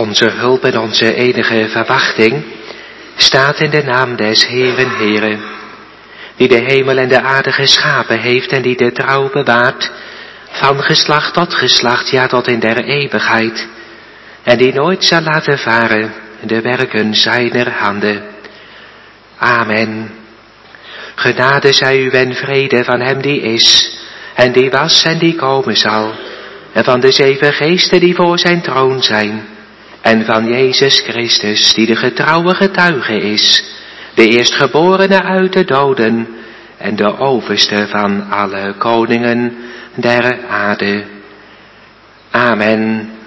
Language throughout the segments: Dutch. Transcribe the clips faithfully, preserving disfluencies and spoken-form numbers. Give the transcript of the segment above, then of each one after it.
onze hulp en onze enige verwachting, staat in de naam des Heeren Heere, die de hemel en de aarde geschapen heeft en die de trouw bewaart, van geslacht tot geslacht, ja tot in der eeuwigheid, en die nooit zal laten varen de werken zijner handen. Amen. Genade zij u en vrede van hem die is, en die was en die komen zal, en van de zeven geesten die voor zijn troon zijn, en van Jezus Christus, die de getrouwe getuige is, de eerstgeborene uit de doden, en de overste van alle koningen der aarde. Amen.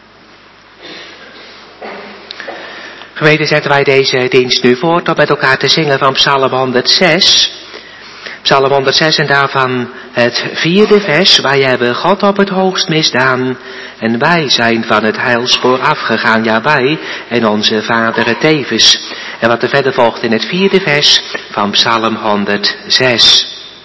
Gemeente, zetten wij deze dienst nu voort om met elkaar te zingen van Psalm honderdzes. Psalm honderdzes en daarvan het vierde vers. Wij hebben God op het hoogst misdaan en wij zijn van het heilspoor afgegaan. Ja, wij en onze vaderen tevens. En wat er verder volgt in het vierde vers van Psalm honderdzes.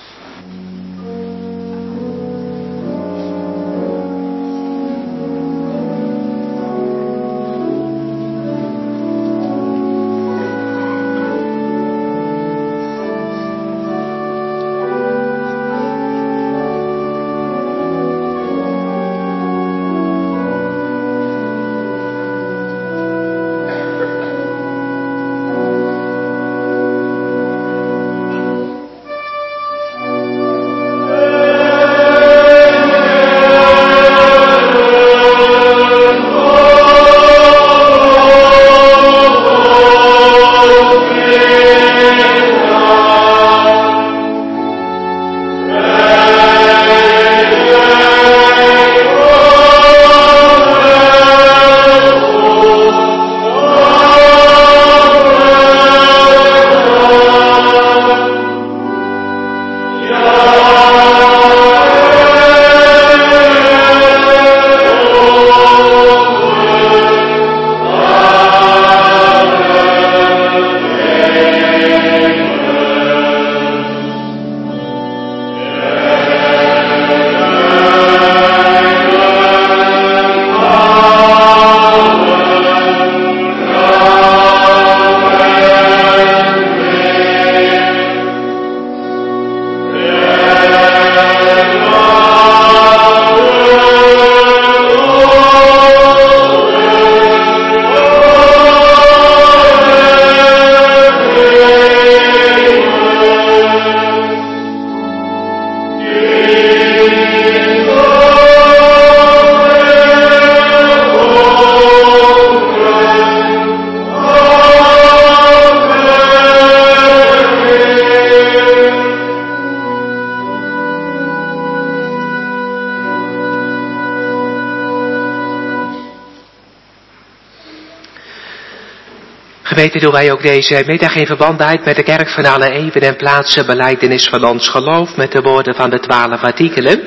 Gemeente, doen wij ook deze middag in verband met de kerk van alle eeuwen en plaatsen belijdenis van ons geloof met de woorden van de twaalf artikelen.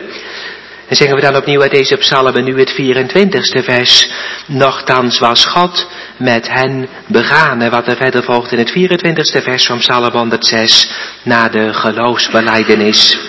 En zingen we dan opnieuw uit deze psalmen nu het vierentwintigste vers. Nochtans was God met hen begaan. En wat er verder volgt in het vierentwintigste vers van psalm honderdzes na de geloofsbelijdenis.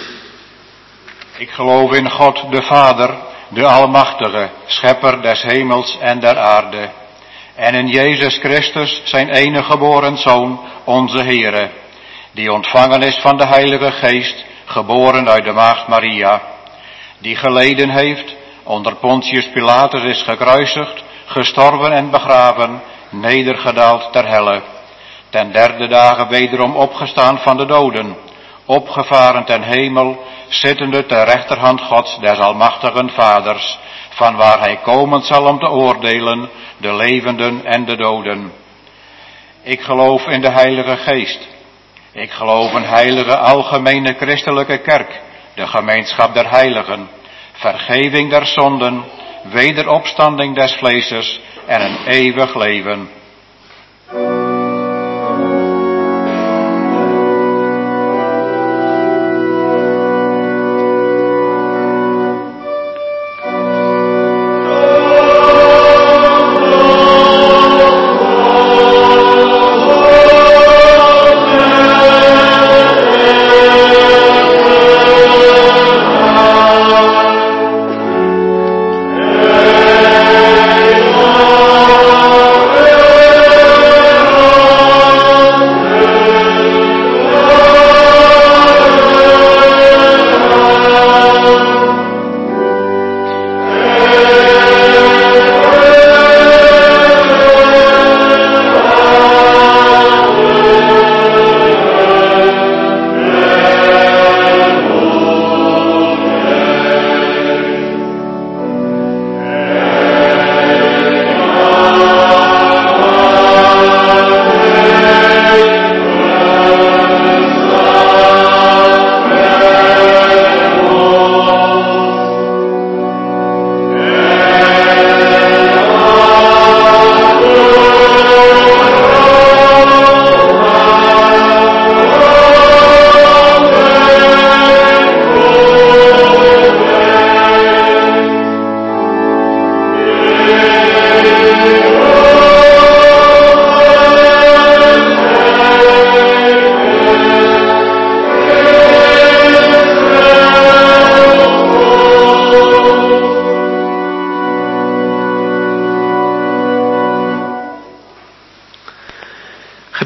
Ik geloof in God de Vader, de Almachtige, schepper des hemels en der aarde. En in Jezus Christus, zijn enige geboren Zoon, onze Heere, die ontvangen is van de Heilige Geest, geboren uit de maagd Maria, die geleden heeft, onder Pontius Pilatus is gekruisigd, gestorven en begraven, nedergedaald ter helle, ten derde dagen wederom opgestaan van de doden, opgevaren ten hemel, zittende ter rechterhand Gods des almachtigen Vaders, van waar hij komen zal om te oordelen de levenden en de doden. Ik geloof in de Heilige Geest. Ik geloof een heilige algemene christelijke kerk, de gemeenschap der heiligen, vergeving der zonden, wederopstanding des vleeses en een eeuwig leven. Oh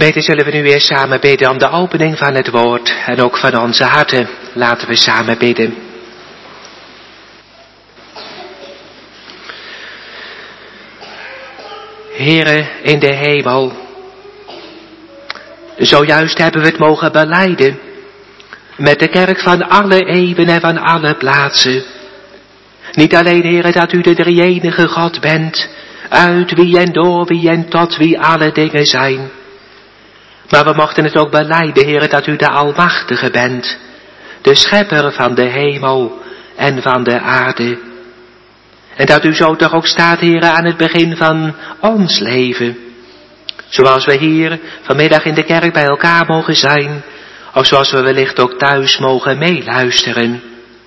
Gemeente, zullen we nu weer samen bidden om de opening van het woord en ook van onze harten. Laten we samen bidden. Heere in de hemel, zojuist hebben we het mogen belijden met de kerk van alle eeuwen en van alle plaatsen. Niet alleen, Heere, dat u de drie-enige God bent, uit wie en door wie en tot wie alle dingen zijn. Maar we mochten het ook belijden, Heere, dat u de Almachtige bent, de schepper van de hemel en van de aarde. En dat u zo toch ook staat, Heere, aan het begin van ons leven. Zoals we hier vanmiddag in de kerk bij elkaar mogen zijn, of zoals we wellicht ook thuis mogen meeluisteren.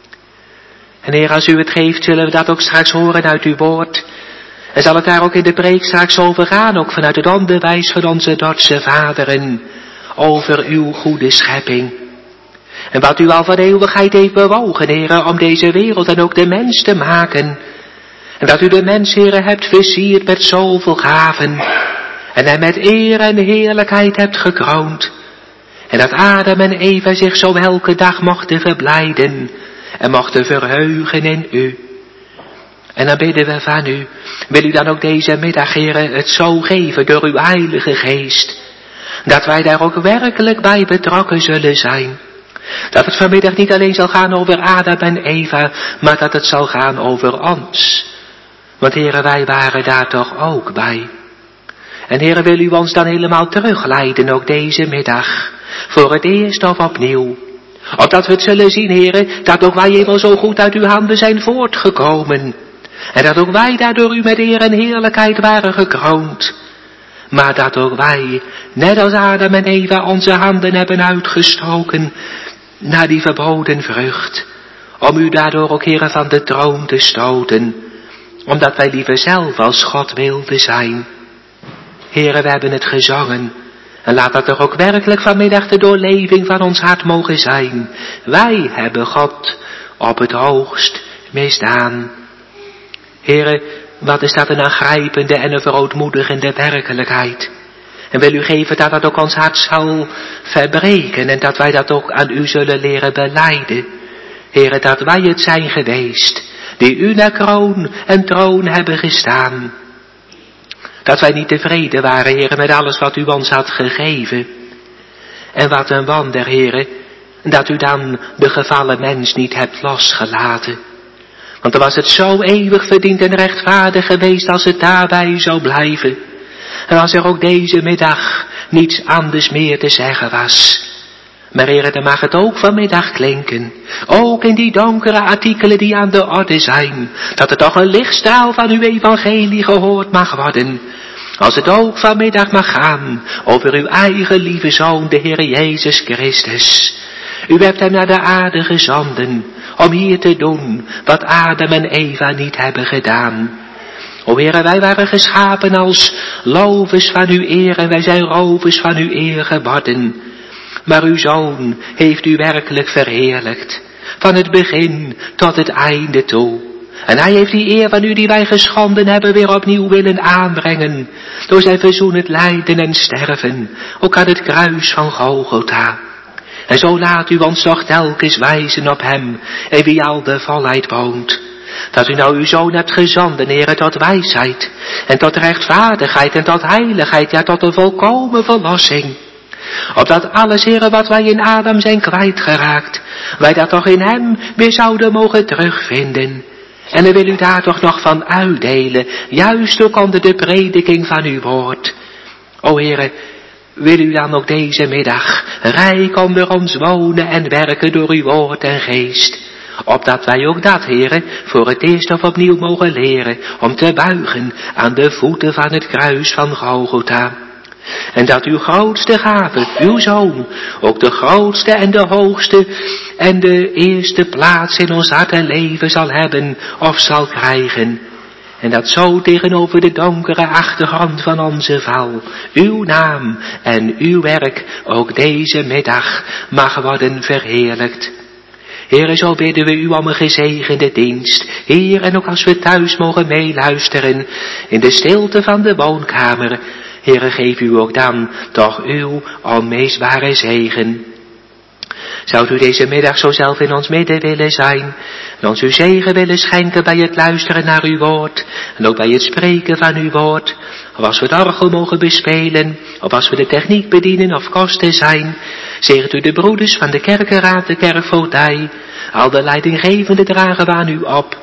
En Heer, als u het geeft, zullen we dat ook straks horen uit uw woord. En zal het daar ook in de preek straks over gaan, ook vanuit het onderwijs van onze Dordtse vaderen, over uw goede schepping. En wat u al van eeuwigheid heeft bewogen, Heer, om deze wereld en ook de mens te maken. En dat u de mens, Heer, hebt versierd met zoveel gaven. En hem met eer en heerlijkheid hebt gekroond. En dat Adam en Eva zich zo elke dag mochten verblijden en mochten verheugen in u. En dan bidden we van u, wil u dan ook deze middag, Heere, het zo geven door uw heilige geest, dat wij daar ook werkelijk bij betrokken zullen zijn. Dat het vanmiddag niet alleen zal gaan over Adam en Eva, maar dat het zal gaan over ons. Want Heere, wij waren daar toch ook bij. En Heere, wil u ons dan helemaal terugleiden ook deze middag, voor het eerst of opnieuw. Opdat we het zullen zien, Heere, dat ook wij eenmaal zo goed uit uw handen zijn voortgekomen. En dat ook wij daardoor u met eer en heerlijkheid waren gekroond. Maar dat ook wij, net als Adam en Eva, onze handen hebben uitgestoken naar die verboden vrucht. Om u daardoor ook, Heere, van de troon te stoten. Omdat wij liever zelf als God wilden zijn. Heere, we hebben het gezongen. En laat dat toch ook werkelijk vanmiddag de doorleving van ons hart mogen zijn. Wij hebben God op het hoogst misdaan. Heere, wat is dat een aangrijpende en een verootmoedigende werkelijkheid. En wil u geven dat dat ook ons hart zal verbreken en dat wij dat ook aan u zullen leren belijden. Heere, dat wij het zijn geweest, die u naar kroon en troon hebben gestaan. Dat wij niet tevreden waren, Heere, met alles wat u ons had gegeven. En wat een wonder, Heere, dat u dan de gevallen mens niet hebt losgelaten. Want dan was het zo eeuwig verdiend en rechtvaardig geweest als het daarbij zou blijven. En als er ook deze middag niets anders meer te zeggen was. Maar Heere, dan mag het ook vanmiddag klinken. Ook in die donkere artikelen die aan de orde zijn. Dat er toch een lichtstraal van uw evangelie gehoord mag worden. Als het ook vanmiddag mag gaan over uw eigen lieve Zoon, de Heer Jezus Christus. U hebt hem naar de aarde gezonden om hier te doen wat Adam en Eva niet hebben gedaan. O Heere, wij waren geschapen als lovers van uw eer en wij zijn rovers van uw eer geworden. Maar uw Zoon heeft u werkelijk verheerlijkt, van het begin tot het einde toe. En hij heeft die eer van u die wij geschonden hebben weer opnieuw willen aanbrengen, door zijn verzoenend lijden en sterven, ook aan het kruis van Golgotha. En zo laat u ons toch telkens wijzen op hem, en wie al de volheid woont. Dat u nou uw Zoon hebt gezonden, Heere, tot wijsheid, en tot rechtvaardigheid, en tot heiligheid, ja, tot een volkomen verlossing. Opdat alles, Heere, wat wij in Adam zijn kwijtgeraakt, wij dat toch in hem weer zouden mogen terugvinden. En dan wil u daar toch nog van uitdelen, juist ook onder de prediking van uw woord. O Heere, wil u dan ook deze middag rijk onder ons wonen en werken door uw woord en geest. Opdat wij ook dat, Heere, voor het eerst of opnieuw mogen leren, om te buigen aan de voeten van het kruis van Golgotha. En dat uw grootste gave, uw Zoon, ook de grootste en de hoogste en de eerste plaats in ons hart en leven zal hebben of zal krijgen. En dat zo tegenover de donkere achtergrond van onze val, uw naam en uw werk ook deze middag mag worden verheerlijkt. Heere, zo bidden we u om een gezegende dienst. Heer, en ook als we thuis mogen meeluisteren in de stilte van de woonkamer. Heere, geef u ook dan toch uw onmisbare zegen. Zou u deze middag zo zelf in ons midden willen zijn en ons uw zegen willen schenken bij het luisteren naar uw woord en ook bij het spreken van uw woord, of als we het orgel mogen bespelen, of als we de techniek bedienen of kosten zijn, zegent u de broeders van de kerkenraad, de kerkvoogdij, al de leidinggevende dragen we aan u op.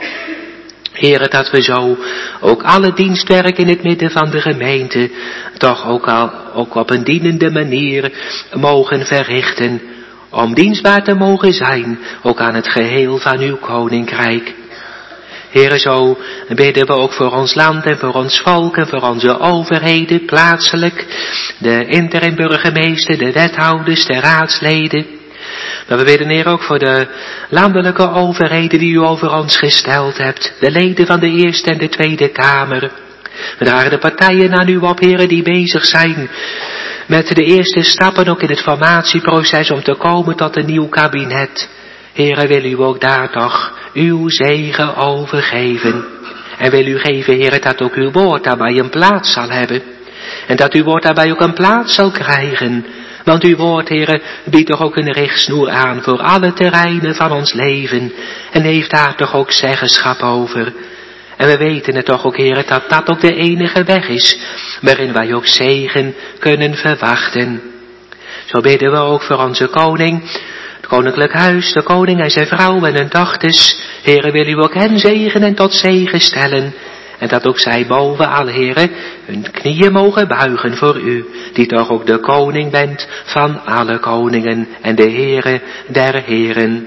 Heere, dat we zo ook alle dienstwerk in het midden van de gemeente toch ook, al, ook op een dienende manier mogen verrichten, om dienstbaar te mogen zijn, ook aan het geheel van uw koninkrijk. Heere, zo bidden we ook voor ons land en voor ons volk en voor onze overheden plaatselijk, de interim burgemeester, de wethouders, de raadsleden. Maar we bidden, Heer, ook voor de landelijke overheden die u over ons gesteld hebt, de leden van de Eerste en de Tweede Kamer. We dragen de partijen aan u op, Heer, die bezig zijn met de eerste stappen ook in het formatieproces om te komen tot een nieuw kabinet. Heere, wil u ook daar toch uw zegen overgeven. En wil u geven, Heere, dat ook uw woord daarbij een plaats zal hebben. En dat uw woord daarbij ook een plaats zal krijgen. Want uw woord, Heere, biedt toch ook een richtsnoer aan voor alle terreinen van ons leven. En heeft daar toch ook zeggenschap over. En we weten het toch ook, Heere, dat dat ook de enige weg is, waarin wij ook zegen kunnen verwachten. Zo bidden we ook voor onze koning, het koninklijk huis, de koning en zijn vrouw en hun dochters. Heere, wil u ook hen zegenen en tot zegen stellen. En dat ook zij bovenal, Heere, hun knieën mogen buigen voor u, die toch ook de koning bent van alle koningen en de Heere der heren.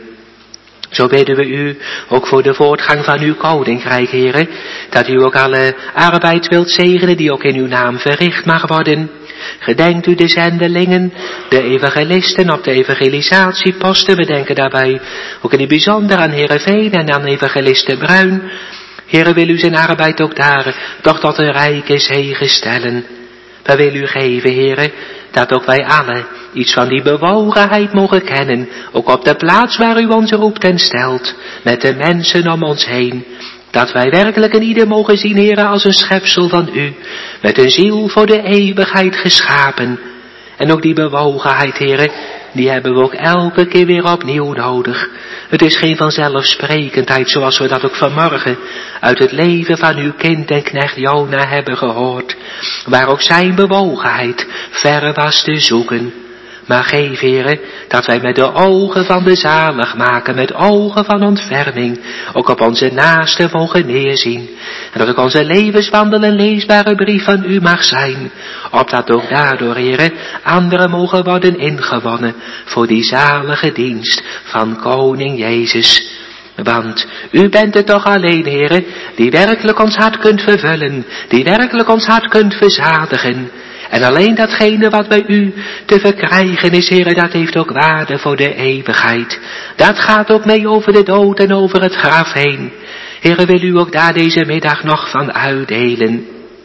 Zo bidden we u ook voor de voortgang van uw koninkrijk, Heere, dat u ook alle arbeid wilt zegenen die ook in uw naam verricht mag worden. Gedenkt u de zendelingen, de evangelisten op de evangelisatieposten. We denken daarbij ook in het bijzonder aan Heerenveen en aan evangeliste Bruin. Heere, wil u zijn arbeid ook daar toch tot een rijke zegen stellen. We willen u geven, Heere, dat ook wij allen iets van die bewogenheid mogen kennen, ook op de plaats waar u ons roept en stelt, met de mensen om ons heen. Dat wij werkelijk in ieder mogen zien, Heere, als een schepsel van u, met een ziel voor de eeuwigheid geschapen. En ook die bewogenheid, Heere, die hebben we ook elke keer weer opnieuw nodig. Het is geen vanzelfsprekendheid, zoals we dat ook vanmorgen uit het leven van uw kind en knecht Jona hebben gehoord, waar ook zijn bewogenheid ver was te zoeken. Maar geef, Heere, dat wij met de ogen van de zaligmaker, met ogen van ontferming, ook op onze naasten mogen neerzien. En dat ook onze levenswandel een leesbare brief van u mag zijn, opdat ook daardoor, Heere, anderen mogen worden ingewonnen voor die zalige dienst van Koning Jezus. Want u bent het toch alleen, Heere, die werkelijk ons hart kunt vervullen, die werkelijk ons hart kunt verzadigen. En alleen datgene wat bij u te verkrijgen is, Heere, dat heeft ook waarde voor de eeuwigheid. Dat gaat ook mee over de dood en over het graf heen. Heere, wil u ook daar deze middag nog van uitdelen.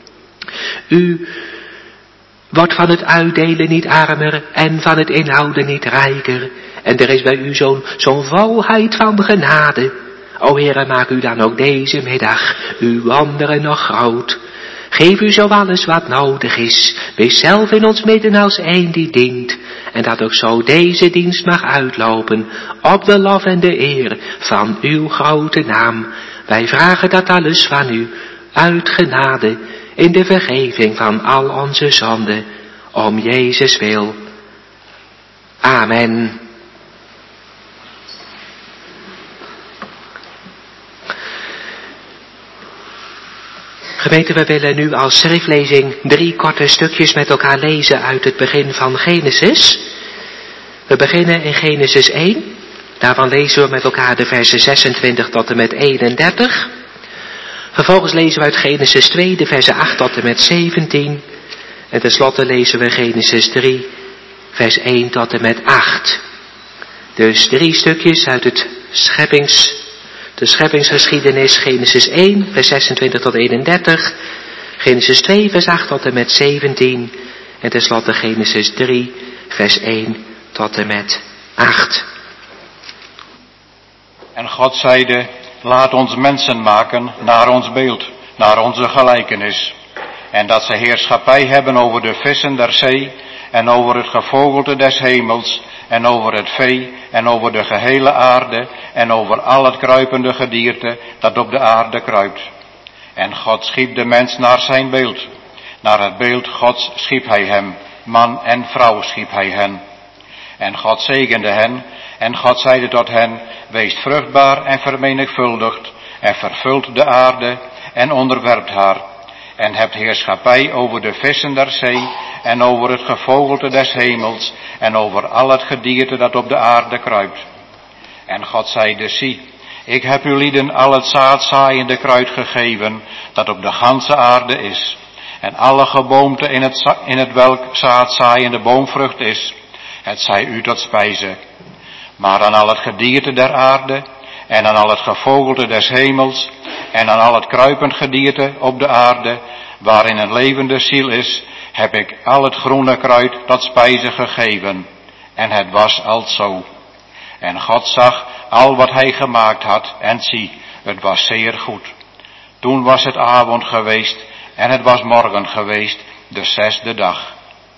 U wordt van het uitdelen niet armer en van het inhouden niet rijker. En er is bij u zo'n zo'n volheid van genade. O Heere, maak u dan ook deze middag uw wonderen nog groot. Geef u zo alles wat nodig is. Wees zelf in ons midden als een die dient. En dat ook zo deze dienst mag uitlopen op de lof en de eer van uw grote naam. Wij vragen dat alles van u uit genade in de vergeving van al onze zonden. Om Jezus wil. Amen. Gemeente, we willen nu als schriftlezing drie korte stukjes met elkaar lezen uit het begin van Genesis. We beginnen in Genesis één. Daarvan lezen we met elkaar de versen zesentwintig tot en met eenendertig. Vervolgens lezen we uit Genesis twee de versen acht tot en met zeventien. En tenslotte lezen we Genesis drie, vers één tot en met acht. Dus drie stukjes uit het scheppings... De scheppingsgeschiedenis, Genesis één, vers zesentwintig tot eenendertig, Genesis twee, vers acht tot en met zeventien, en tenslotte Genesis drie, vers één tot en met acht. En God zeide, laat ons mensen maken naar ons beeld, naar onze gelijkenis. en dat ze heerschappij hebben over de vissen der zee en over het gevogelte des hemels en over het vee en over de gehele aarde en over al het kruipende gedierte dat op de aarde kruipt. En God schiep de mens naar zijn beeld. Naar het beeld Gods schiep hij hem, man en vrouw schiep hij hen. En God zegende hen, en God zeide tot hen, wees vruchtbaar en vermenigvuldigd, en vervult de aarde, en onderwerpt haar. En hebt heerschappij over de vissen der zee, en over het gevogelte des hemels, en over al het gedierte dat op de aarde kruipt. En God zeide, zie, ik heb u lieden al het zaadzaaiende kruid gegeven, dat op de ganse aarde is. En alle geboomte in het, in het welk zaadzaaiende boomvrucht is, het zij u tot spijze. Maar aan al het gedierte der aarde, en aan al het gevogelte des hemels, en aan al het kruipend gedierte op de aarde, waarin een levende ziel is, heb ik al het groene kruid tot spijze gegeven. En het was alzo. En God zag al wat hij gemaakt had, en zie, het was zeer goed. Toen was het avond geweest, en het was morgen geweest, de zesde dag.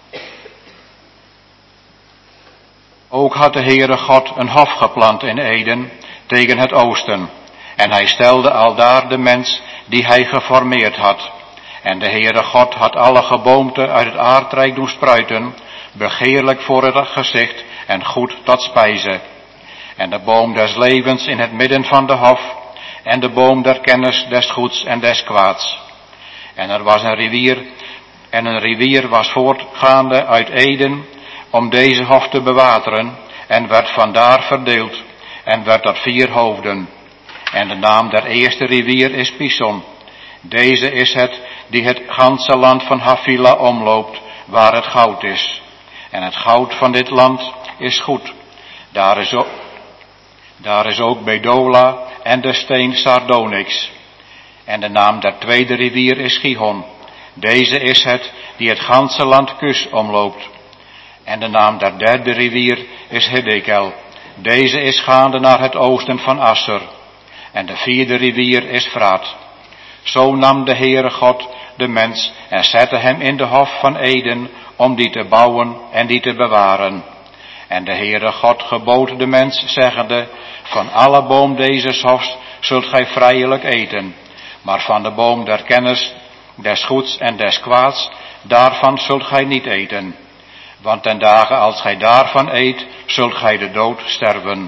Ook had de Heere God een hof geplant in Eden, tegen het oosten. En hij stelde aldaar de mens die hij geformeerd had. En de Heere God had alle geboomte uit het aardrijk doen spruiten, begeerlijk voor het gezicht en goed tot spijze. En de boom des levens in het midden van de hof, en de boom der kennis des goeds en des kwaads. En er was een rivier, en een rivier was voortgaande uit Eden, om deze hof te bewateren, en werd vandaar verdeeld, en werd tot vier hoofden. En de naam der eerste rivier is Pison. Deze is het, die het ganse land van Havila omloopt, waar het goud is. En het goud van dit land is goed. Daar is ook, daar is ook Bedola en de steen Sardonyx. En de naam der tweede rivier is Gihon. Deze is het, die het ganse land Kus omloopt. En de naam der derde rivier is Hiddekel. Deze is gaande naar het oosten van Asser. En de vierde rivier is Fraat. Zo nam de Heere God de mens en zette hem in de hof van Eden om die te bouwen en die te bewaren. En de Heere God gebood de mens, zeggende, van alle boom deze hofs zult gij vrijelijk eten, maar van de boom der kennis, des goeds en des kwaads, daarvan zult gij niet eten. Want ten dagen als gij daarvan eet, zult gij de dood sterven.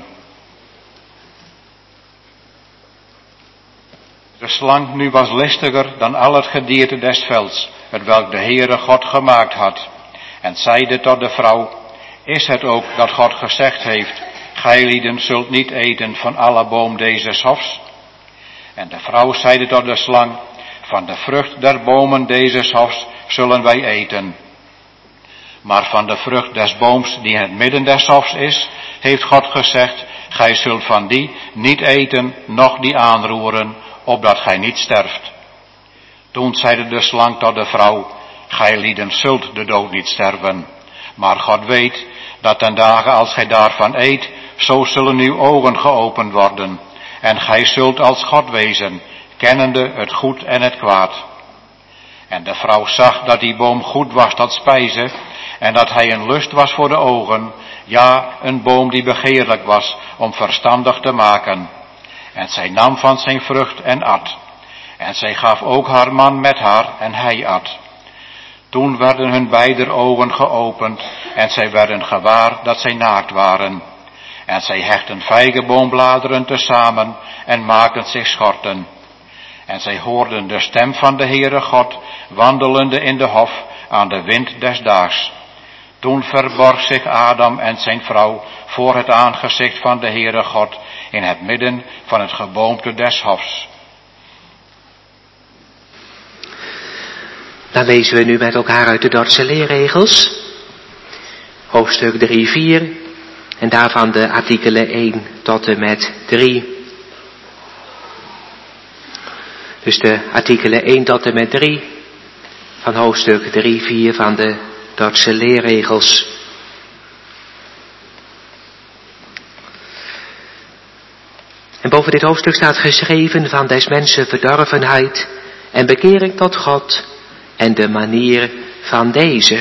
De slang nu was listiger dan al het gedierte des velds, hetwelk de Heere God gemaakt had. En zeide tot de vrouw, is het ook dat God gezegd heeft, gijlieden zult niet eten van alle boom deze hofs? En de vrouw zeide tot de slang, van de vrucht der bomen deze hofs zullen wij eten. Maar van de vrucht des booms die in het midden des hofs is, heeft God gezegd, gij zult van die niet eten, noch die aanroeren, opdat gij niet sterft. Toen zeide de slang tot de vrouw, gij lieden zult de dood niet sterven. Maar God weet dat ten dagen als gij daarvan eet, zo zullen uw ogen geopend worden. En gij zult als God wezen, kennende het goed en het kwaad. En de vrouw zag dat die boom goed was tot spijze, en dat hij een lust was voor de ogen, ja, een boom die begeerlijk was om verstandig te maken. En zij nam van zijn vrucht en at. En zij gaf ook haar man met haar, en hij at. Toen werden hun beider ogen geopend, en zij werden gewaar dat zij naakt waren. En zij hechten vijgenboombladeren tezamen, en maakten zich schorten. En zij hoorden de stem van de Heere God, wandelende in de hof, aan de wind des daags. Toen verborg zich Adam en zijn vrouw voor het aangezicht van de Heere God, in het midden van het geboomte des hofs. Dan lezen we nu met elkaar uit de Dordtse leerregels, hoofdstuk drie, vier, en daarvan de artikelen één tot en met drie. Dus de artikelen één tot en met drie van hoofdstuk drie, vier van de Dordtse leerregels. En boven dit hoofdstuk staat geschreven van des mensen verdorvenheid en bekering tot God en de manier van deze.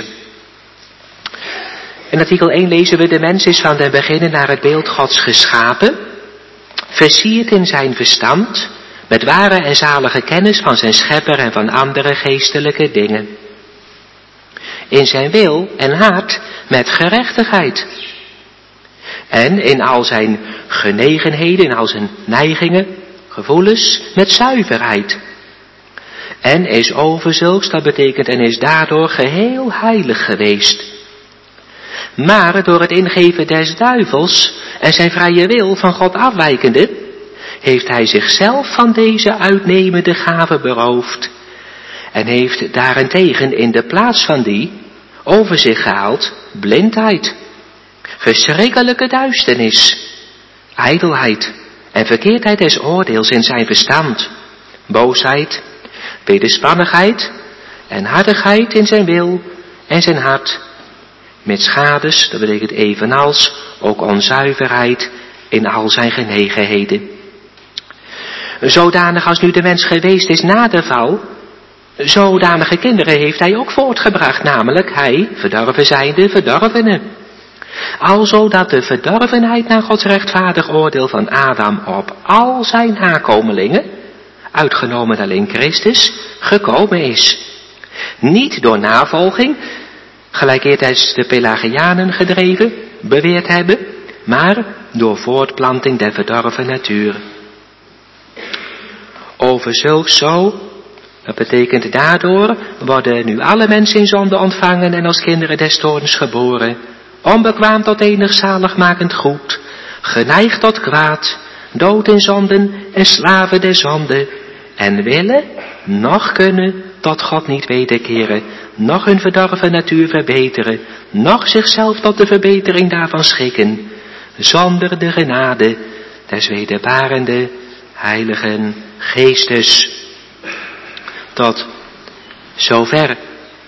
In artikel één lezen we: de mens is van den beginnen naar het beeld Gods geschapen, versierd in zijn verstand, met ware en zalige kennis van zijn schepper en van andere geestelijke dingen. In zijn wil en hart met gerechtigheid. En in al zijn genegenheden, in al zijn neigingen, gevoelens, met zuiverheid. En is overzulks, dat betekent en is daardoor geheel heilig geweest. Maar door het ingeven des duivels en zijn vrije wil van God afwijkende, heeft hij zichzelf van deze uitnemende gave beroofd. En heeft daarentegen in de plaats van die over zich gehaald blindheid, verschrikkelijke duisternis, ijdelheid en verkeerdheid des oordeels in zijn verstand, boosheid, wederspannigheid en hardigheid in zijn wil en zijn hart, met schades, dat betekent evenals ook onzuiverheid in al zijn genegenheden. Zodanig als nu de mens geweest is na de val, zodanige kinderen heeft hij ook voortgebracht, namelijk hij, verdorven zijnde, verdorvene. Alzo dat de verdorvenheid naar Gods rechtvaardig oordeel van Adam op al zijn nakomelingen, uitgenomen alleen Christus, gekomen is. Niet door navolging, gelijk eertijds de Pelagianen gedreven, beweerd hebben, maar door voortplanting der verdorven natuur. Over zulks zo, dat betekent daardoor, worden nu alle mensen in zonde ontvangen en als kinderen des toorns geboren, onbekwaam tot enig zaligmakend goed, geneigd tot kwaad, dood in zonden en slaven der zonde, en willen, noch kunnen tot God niet wederkeren, noch hun verdorven natuur verbeteren, noch zichzelf tot de verbetering daarvan schikken, zonder de genade des wederbarende heiligen Geestes. Tot zover.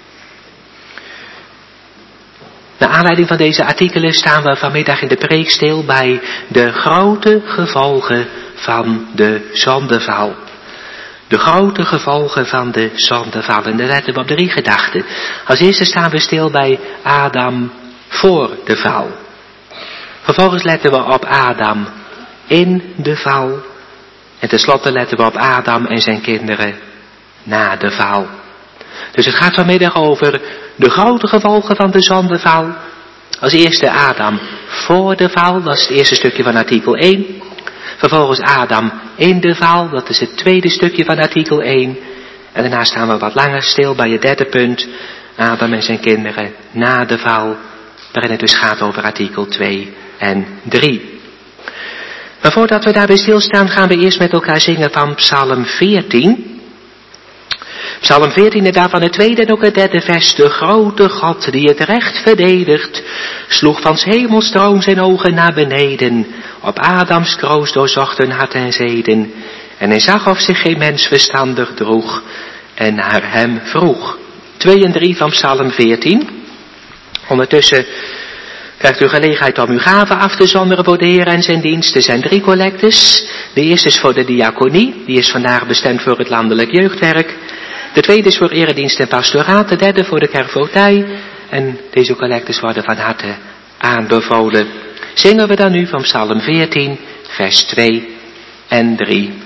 Naar aanleiding van deze artikelen staan we vanmiddag in de preek stil bij de grote gevolgen van de zondeval. De grote gevolgen van de zondeval. En daar letten we op drie gedachten. Als eerste staan we stil bij Adam voor de val. Vervolgens letten we op Adam in de val. En tenslotte letten we op Adam en zijn kinderen na de val. Dus het gaat vanmiddag over de grote gevolgen van de zondeval. Als eerste Adam voor de val, dat is het eerste stukje van artikel één. Vervolgens Adam in de val, dat is het tweede stukje van artikel één. En daarna staan we wat langer stil bij het derde punt, Adam en zijn kinderen na de val, waarin het dus gaat over artikel twee en drie. Maar voordat we daarbij stilstaan, gaan we eerst met elkaar zingen van Psalm veertien. Psalm veertien en daarvan het tweede en ook het derde vers. De grote God die het recht verdedigt, sloeg van 's hemels troon zijn ogen naar beneden, op Adams kroos doorzochten hart en zeden. En hij zag of zich geen mens verstandig droeg en naar hem vroeg. twee en drie van Psalm veertien. Ondertussen krijgt u gelegenheid om uw gaven af te zonderen voor de Heer en zijn dienst. Er zijn drie collectes. De eerste is voor de diaconie, die is vandaag bestemd voor het landelijk jeugdwerk. De tweede is voor eredienst en pastoraat, de derde voor de kerkvoogdij. En deze collectes worden van harte aanbevolen. Zingen we dan nu van Psalm veertien, vers twee en drie.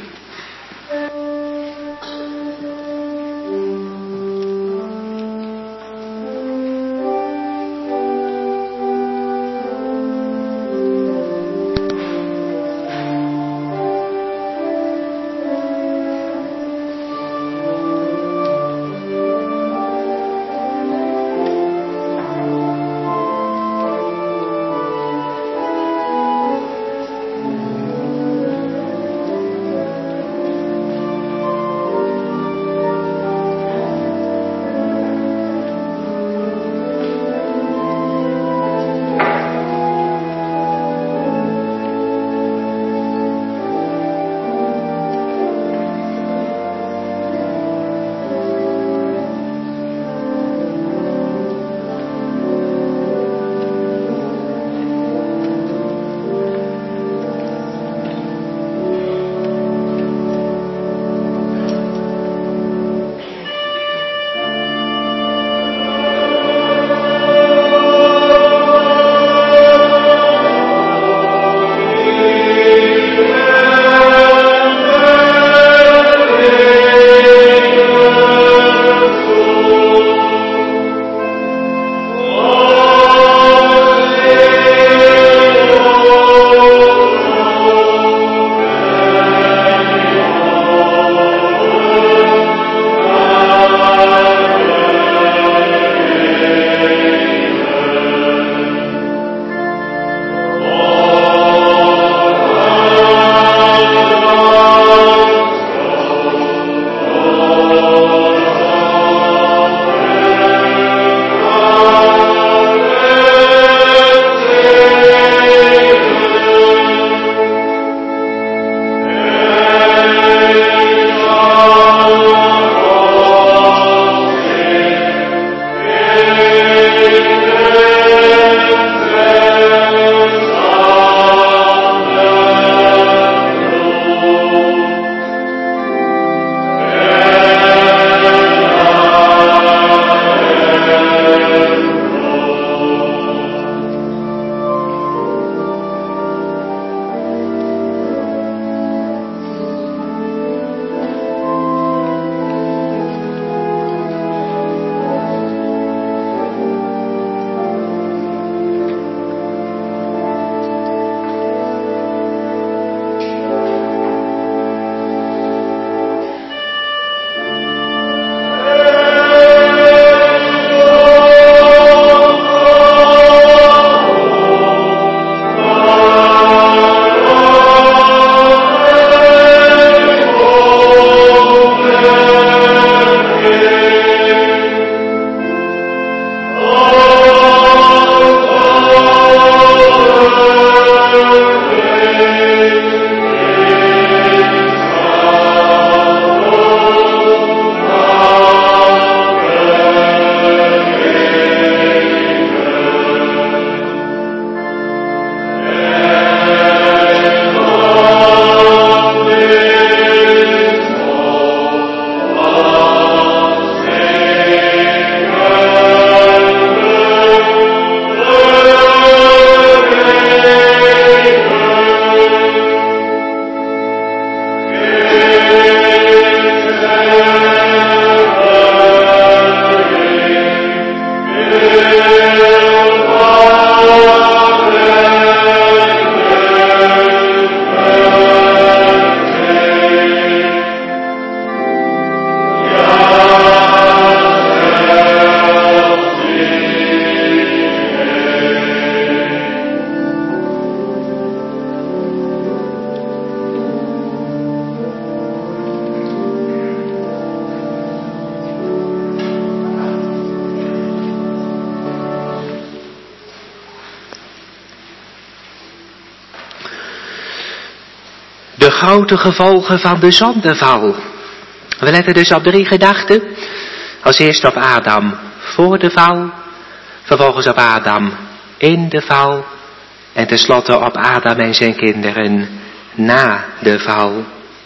de grote gevolgen van de zondeval. We letten dus op drie gedachten. Als eerst op Adam voor de val, vervolgens op Adam in de val en tenslotte op Adam en zijn kinderen na de val.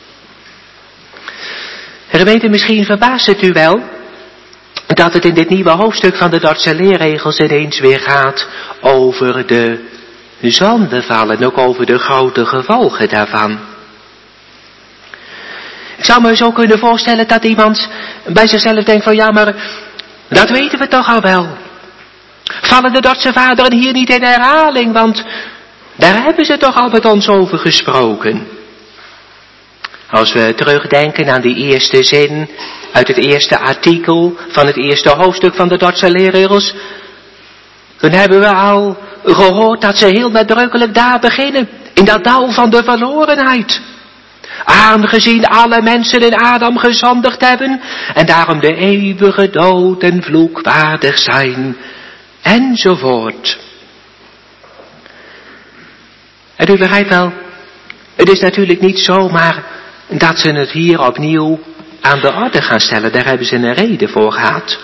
Gemeente, misschien verbaast het u wel dat het in dit nieuwe hoofdstuk van de Dordtse leerregels ineens weer gaat over de zondeval en ook over de grote gevolgen daarvan. Ik zou me zo kunnen voorstellen dat iemand bij zichzelf denkt van ja, maar dat weten we toch al wel. Vallen de Dordtse vaderen hier niet in herhaling, want daar hebben ze toch al met ons over gesproken. Als we terugdenken aan die eerste zin uit het eerste artikel van het eerste hoofdstuk van de Dordtse leerregels, dan hebben we al gehoord dat ze heel nadrukkelijk daar beginnen, in dat dal van de verlorenheid. Aangezien alle mensen in Adam gezondigd hebben en daarom de eeuwige dood en vloek waardig zijn, enzovoort. En u begrijpt wel, het is natuurlijk niet zomaar dat ze het hier opnieuw aan de orde gaan stellen. Daar hebben ze een reden voor gehad.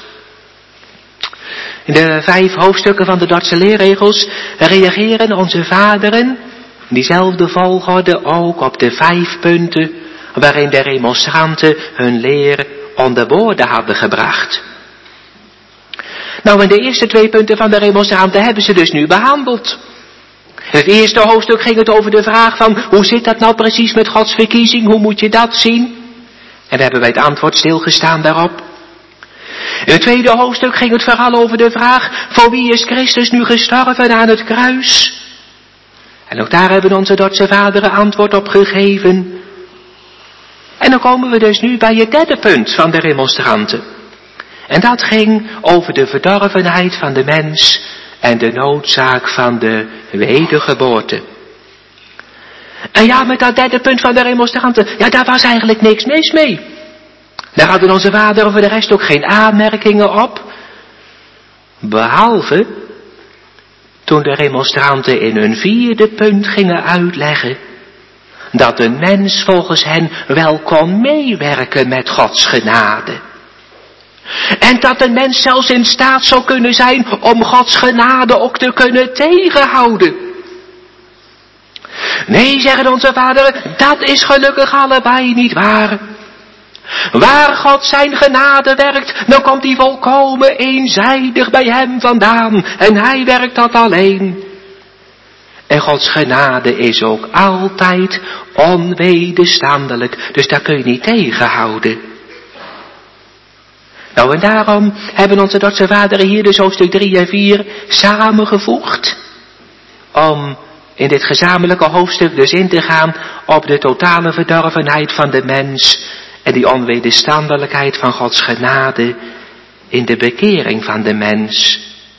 In de vijf hoofdstukken van de Dordtse leerregels reageren onze vaderen in diezelfde volgorde ook op de vijf punten waarin de remonstranten hun leer onder woorden hadden gebracht. Nou, in de eerste twee punten van de remonstranten hebben ze dus nu behandeld. In het eerste hoofdstuk ging het over de vraag van hoe zit dat nou precies met Gods verkiezing, hoe moet je dat zien? En daar hebben wij het antwoord stilgestaan daarop. In het tweede hoofdstuk ging het vooral over de vraag, voor wie is Christus nu gestorven aan het kruis? En ook daar hebben onze Dordtse vaderen antwoord op gegeven. En dan komen we dus nu bij het derde punt van de remonstranten. En dat ging over de verdorvenheid van de mens en de noodzaak van de wedergeboorte. En ja, met dat derde punt van de remonstranten, ja, daar was eigenlijk niks mis mee. Daar hadden onze vaderen voor de rest ook geen aanmerkingen op. Behalve toen de remonstranten in hun vierde punt gingen uitleggen dat een mens volgens hen wel kon meewerken met Gods genade. En dat een mens zelfs in staat zou kunnen zijn om Gods genade ook te kunnen tegenhouden. Nee, zeggen onze vaderen, dat is gelukkig allebei niet waar. Waar God zijn genade werkt, dan komt die volkomen eenzijdig bij hem vandaan. En hij werkt dat alleen. En Gods genade is ook altijd onwederstandelijk. Dus daar kun je niet tegenhouden. Nou, en daarom hebben onze Dordtse vaderen hier dus hoofdstuk drie en vier samengevoegd. Om in dit gezamenlijke hoofdstuk dus in te gaan op de totale verdorvenheid van de mens en die onwederstandelijkheid van Gods genade in de bekering van de mens.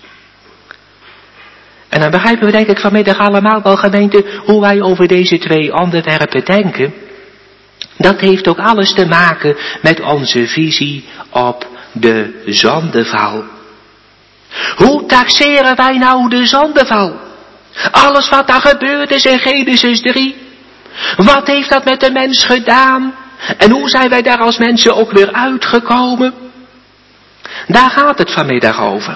En dan begrijpen we denk ik vanmiddag allemaal wel, gemeente, hoe wij over deze twee onderwerpen denken. Dat heeft ook alles te maken met onze visie op de zondeval. Hoe taxeren wij nou de zondeval? Alles wat daar gebeurd is in Genesis drie. Wat heeft dat met de mens gedaan? En hoe zijn wij daar als mensen ook weer uitgekomen? Daar gaat het vanmiddag over.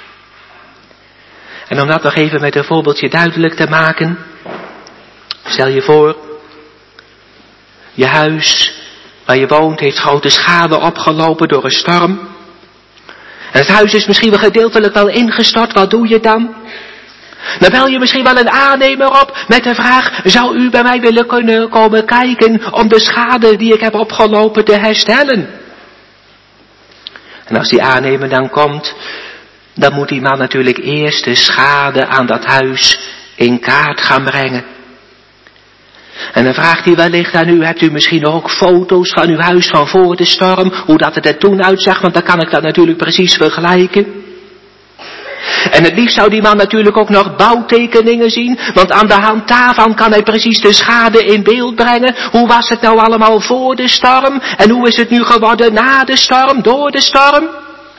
En om dat nog even met een voorbeeldje duidelijk te maken. Stel je voor, je huis waar je woont heeft grote schade opgelopen door een storm. En het huis is misschien wel gedeeltelijk wel ingestort, wat doe je dan? Dan bel je misschien wel een aannemer op met de vraag, zou u bij mij willen kunnen komen kijken om de schade die ik heb opgelopen te herstellen? En als die aannemer dan komt, dan moet die man natuurlijk eerst de schade aan dat huis in kaart gaan brengen. En dan vraagt hij wellicht aan u, hebt u misschien ook foto's van uw huis van voor de storm, hoe dat het er toen uitzag, want dan kan ik dat natuurlijk precies vergelijken. En het liefst zou die man natuurlijk ook nog bouwtekeningen zien, want aan de hand daarvan kan hij precies de schade in beeld brengen. Hoe was het nou allemaal voor de storm en hoe is het nu geworden na de storm, door de storm?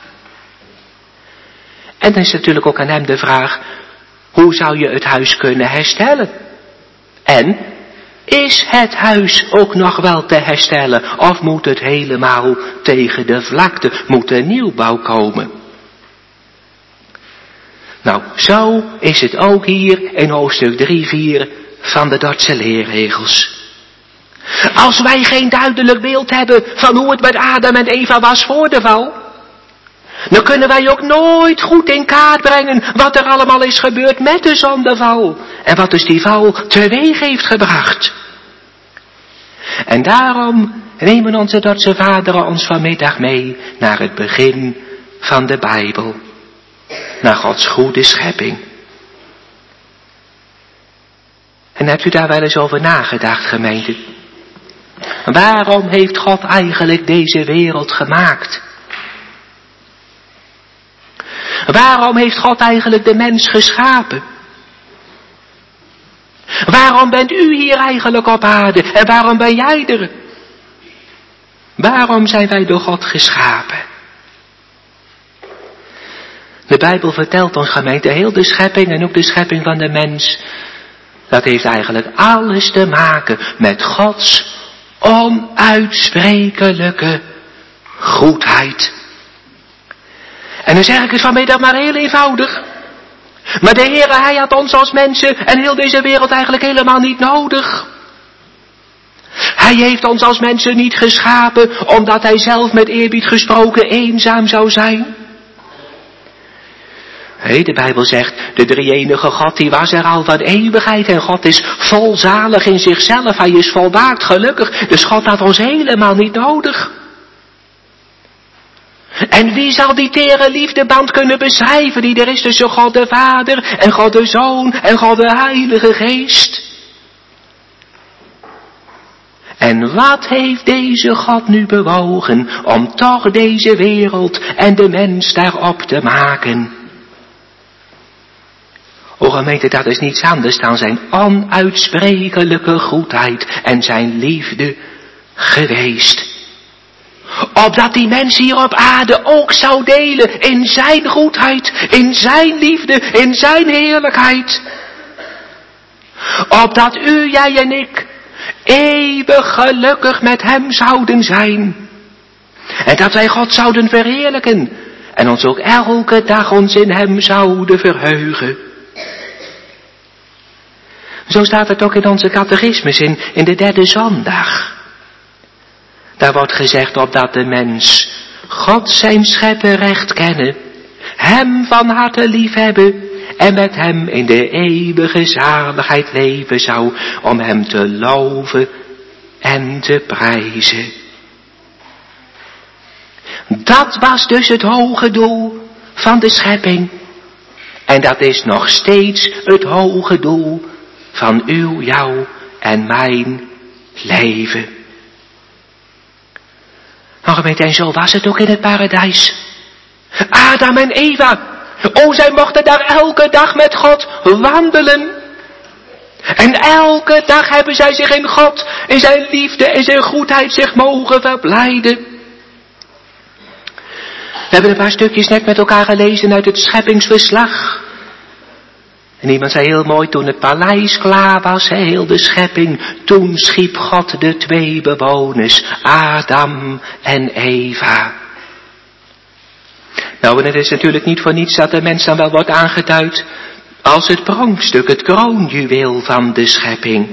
En dan is natuurlijk ook aan hem de vraag, hoe zou je het huis kunnen herstellen? En Is het huis ook nog wel te herstellen? Of moet het helemaal tegen de vlakte? Moet er nieuwbouw komen? Nou, zo is het ook hier in hoofdstuk drie vier van de Dordtse leerregels. Als wij geen duidelijk beeld hebben van hoe het met Adam en Eva was voor de val, dan kunnen wij ook nooit goed in kaart brengen wat er allemaal is gebeurd met de zondeval. En wat dus die val teweeg heeft gebracht. En daarom nemen onze Dordtse vaderen ons vanmiddag mee naar het begin van de Bijbel. Naar Gods goede schepping. En hebt u daar wel eens over nagedacht, gemeente? Waarom heeft God eigenlijk deze wereld gemaakt? Waarom heeft God eigenlijk de mens geschapen? Waarom bent u hier eigenlijk op aarde en waarom ben jij er? Waarom zijn wij door God geschapen? De Bijbel vertelt ons, gemeente, heel de schepping en ook de schepping van de mens. Dat heeft eigenlijk alles te maken met Gods onuitsprekelijke goedheid. En dan zeg ik het vanmiddag maar heel eenvoudig. Maar de Heere, Hij had ons als mensen en heel deze wereld eigenlijk helemaal niet nodig. Hij heeft ons als mensen niet geschapen omdat Hij zelf met eerbied gesproken eenzaam zou zijn. Nee, de Bijbel zegt, de drie-enige God, die was er al van eeuwigheid. En God is volzalig in zichzelf. Hij is volmaakt gelukkig. Dus God had ons helemaal niet nodig. En wie zal die tere liefdeband kunnen beschrijven die er is tussen God de Vader en God de Zoon en God de Heilige Geest? En wat heeft deze God nu bewogen om toch deze wereld en de mens daarop te maken? O gemeente, dat is niets anders dan zijn onuitsprekelijke goedheid en zijn liefde geweest. Opdat die mens hier op aarde ook zou delen in zijn goedheid, in zijn liefde, in zijn heerlijkheid. Opdat u, jij en ik eeuwig gelukkig met hem zouden zijn. En dat wij God zouden verheerlijken en ons ook elke dag ons in hem zouden verheugen. Zo staat het ook in onze catechismus in, in de derde zondag. Daar wordt gezegd opdat de mens God zijn schepper recht kennen, hem van harte liefhebben en met hem in de eeuwige zaligheid leven zou, om hem te loven en te prijzen. Dat was dus het hoge doel van de schepping. En dat is nog steeds het hoge doel van uw, jou en mijn leven. Nou gemeente, en zo was het ook in het paradijs. Adam en Eva, o zij mochten daar elke dag met God wandelen. En elke dag hebben zij zich in God, in zijn liefde en zijn goedheid zich mogen verblijden. We hebben een paar stukjes net met elkaar gelezen uit het scheppingsverslag. En iemand zei heel mooi, toen het paleis klaar was, heel de schepping, toen schiep God de twee bewoners, Adam en Eva. Nou, en het is natuurlijk niet voor niets dat de mens dan wel wordt aangeduid als het pronkstuk, het kroonjuweel van de schepping.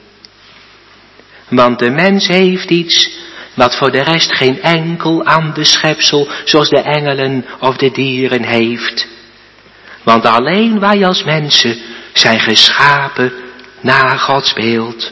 Want de mens heeft iets wat voor de rest geen enkel ander schepsel, zoals de engelen of de dieren, heeft. Want alleen wij als mensen zijn geschapen naar Gods beeld.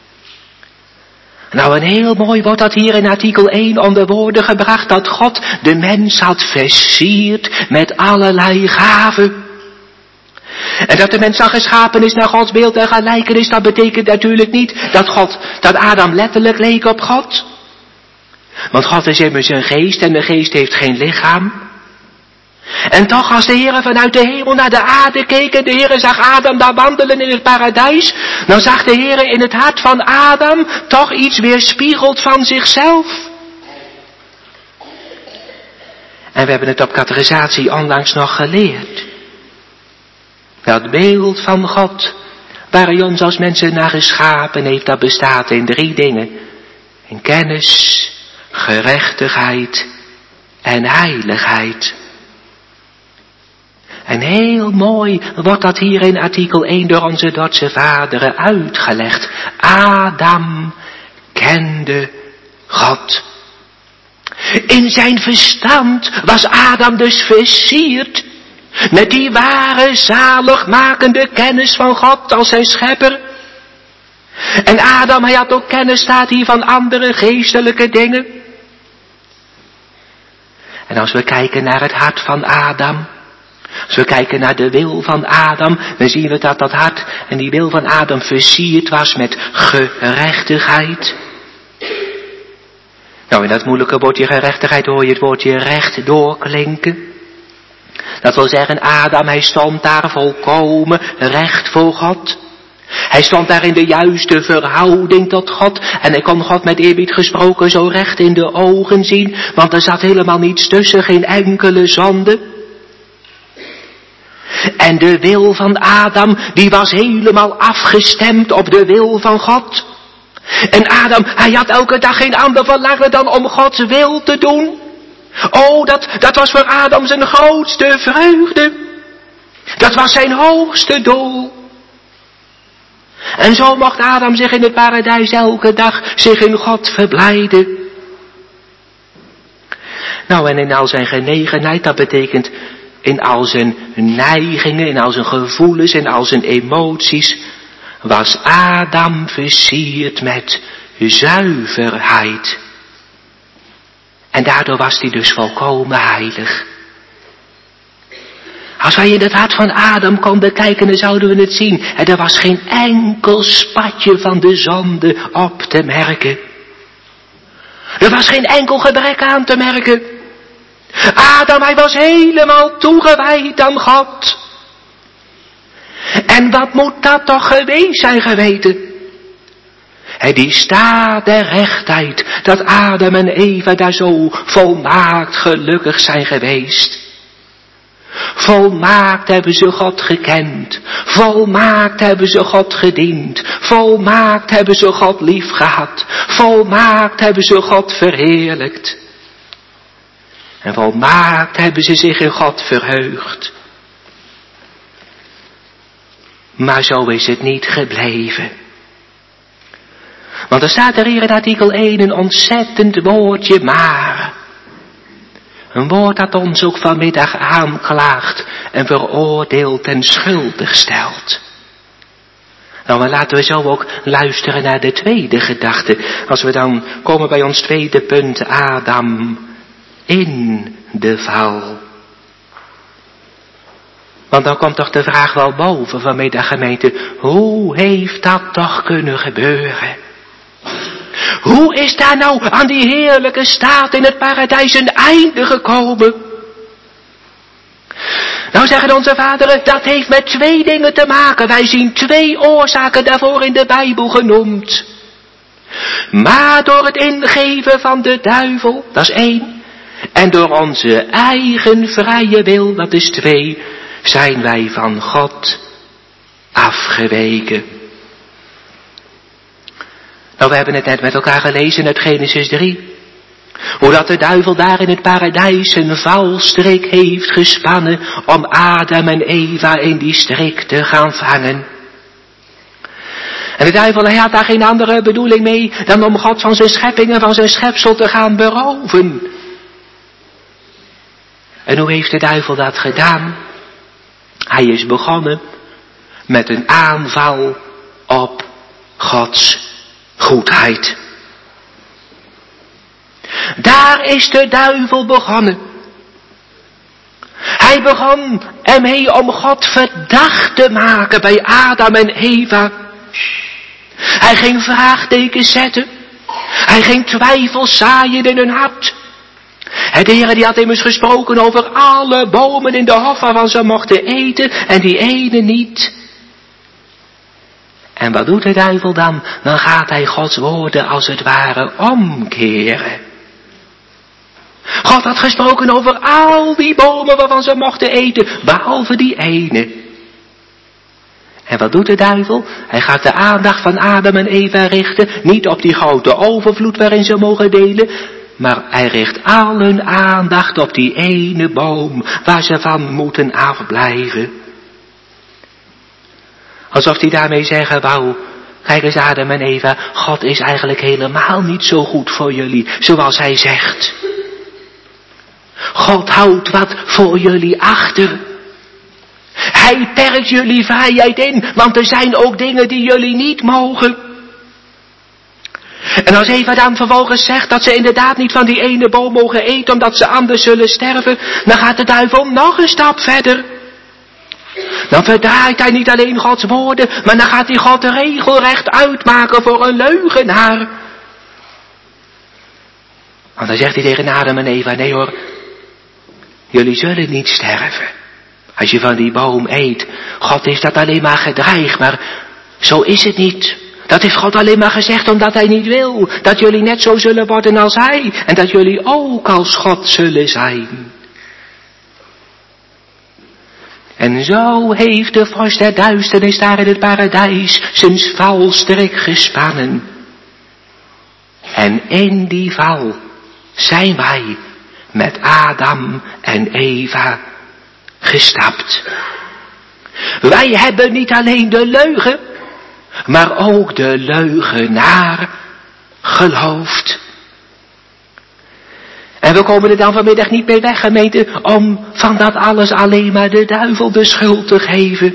Nou, en heel mooi wordt dat hier in artikel één onder woorden gebracht, dat God de mens had versierd met allerlei gaven. En dat de mens dan geschapen is naar Gods beeld en gelijkenis, dat betekent natuurlijk niet dat God, dat Adam letterlijk leek op God. Want God is immers een geest en de geest heeft geen lichaam. En toch, als de Heere vanuit de hemel naar de aarde keek en de Heere zag Adam daar wandelen in het paradijs, dan zag de Heere in het hart van Adam toch iets weerspiegeld van zichzelf. En we hebben het op catechisatie onlangs nog geleerd. Dat beeld van God waar hij ons als mensen naar geschapen heeft, dat bestaat in drie dingen. In kennis, gerechtigheid en heiligheid. En heel mooi wordt dat hier in artikel één door onze Dordtse vaderen uitgelegd. Adam kende God. In zijn verstand was Adam dus versierd met die ware zaligmakende kennis van God als zijn schepper. En Adam, hij had ook kennis, staat hier, van andere geestelijke dingen. En als we kijken naar het hart van Adam, als we kijken naar de wil van Adam, dan zien we dat dat hart en die wil van Adam versierd was met gerechtigheid. Nou, in dat moeilijke woordje gerechtigheid hoor je het woordje recht doorklinken. Dat wil zeggen, Adam, hij stond daar volkomen recht voor God. Hij stond daar in de juiste verhouding tot God. En hij kon God met eerbied gesproken zo recht in de ogen zien. Want er zat helemaal niets tussen, geen enkele zonde. En de wil van Adam, die was helemaal afgestemd op de wil van God. En Adam, hij had elke dag geen ander verlangen dan om Gods wil te doen. Oh, dat, dat was voor Adam zijn grootste vreugde. Dat was zijn hoogste doel. En zo mocht Adam zich in het paradijs elke dag zich in God verblijden. Nou, en in al zijn genegenheid, dat betekent in al zijn neigingen, in al zijn gevoelens, in al zijn emoties, was Adam versierd met zuiverheid. En daardoor was hij dus volkomen heilig. Als wij in het hart van Adam konden kijken, dan zouden we het zien. En er was geen enkel spatje van de zonde op te merken. Er was geen enkel gebrek aan te merken. Adam, hij was helemaal toegewijd aan God. En wat moet dat toch geweest zijn geweten? En die staat der rechtheid, dat Adam en Eva daar zo volmaakt gelukkig zijn geweest. Volmaakt hebben ze God gekend. Volmaakt hebben ze God gediend. Volmaakt hebben ze God lief gehad. Volmaakt hebben ze God verheerlijkt. En volmaakt hebben ze zich in God verheugd. Maar zo is het niet gebleven. Want er staat er hier in artikel één een ontzettend woordje maar. Een woord dat ons ook vanmiddag aanklaagt en veroordeelt en schuldig stelt. Nou, maar laten we zo ook luisteren naar de tweede gedachte. Als we dan komen bij ons tweede punt, Adam in de val. Want dan komt toch de vraag wel boven vanmiddag, gemeente. Hoe heeft dat toch kunnen gebeuren? Hoe is daar nou aan die heerlijke staat in het paradijs een einde gekomen? Nou zeggen onze vaderen, dat heeft met twee dingen te maken. Wij zien twee oorzaken daarvoor in de Bijbel genoemd. Maar door het ingeven van de duivel, dat is één. En door onze eigen vrije wil, dat is twee, zijn wij van God afgeweken. Nou, we hebben het net met elkaar gelezen uit Genesis drie. Hoe dat de duivel daar in het paradijs een valstrik heeft gespannen om Adam en Eva in die strik te gaan vangen. En de duivel, hij had daar geen andere bedoeling mee dan om God van zijn scheppingen, van zijn schepsel te gaan beroven. En hoe heeft de duivel dat gedaan? Hij is begonnen met een aanval op Gods goedheid. Daar is de duivel begonnen. Hij begon ermee om God verdacht te maken bij Adam en Eva. Hij ging vraagtekens zetten. Hij ging twijfels zaaien in hun hart. En de Heer die had immers gesproken over alle bomen in de hof waarvan ze mochten eten en die ene niet. En wat doet de duivel dan? Dan gaat hij Gods woorden als het ware omkeren. God had gesproken over al die bomen waarvan ze mochten eten, behalve die ene. En wat doet de duivel? Hij gaat de aandacht van Adam en Eva richten, niet op die grote overvloed waarin ze mogen delen, maar hij richt al hun aandacht op die ene boom waar ze van moeten afblijven. Alsof hij daarmee zeggen wou, kijk eens Adam en Eva, God is eigenlijk helemaal niet zo goed voor jullie, zoals hij zegt. God houdt wat voor jullie achter. Hij perkt jullie vrijheid in, want er zijn ook dingen die jullie niet mogen. En als Eva dan vervolgens zegt dat ze inderdaad niet van die ene boom mogen eten, omdat ze anders zullen sterven, dan gaat de duivel nog een stap verder. Dan verdraait hij niet alleen Gods woorden, maar dan gaat hij God regelrecht uitmaken voor een leugenaar. Want dan zegt hij tegen Adam en Eva, nee hoor, jullie zullen niet sterven. Als je van die boom eet, God heeft dat alleen maar gedreigd, maar zo is het niet. Dat heeft God alleen maar gezegd omdat hij niet wil. Dat jullie net zo zullen worden als hij. En dat jullie ook als God zullen zijn. En zo heeft de vorst der duisternis daar in het paradijs zijn valstrik gespannen. En in die val zijn wij met Adam en Eva gestapt. Wij hebben niet alleen de leugen, maar ook de leugenaar geloofd. En we komen er dan vanmiddag niet mee weg, gemeente, om van dat alles alleen maar de duivel de schuld te geven.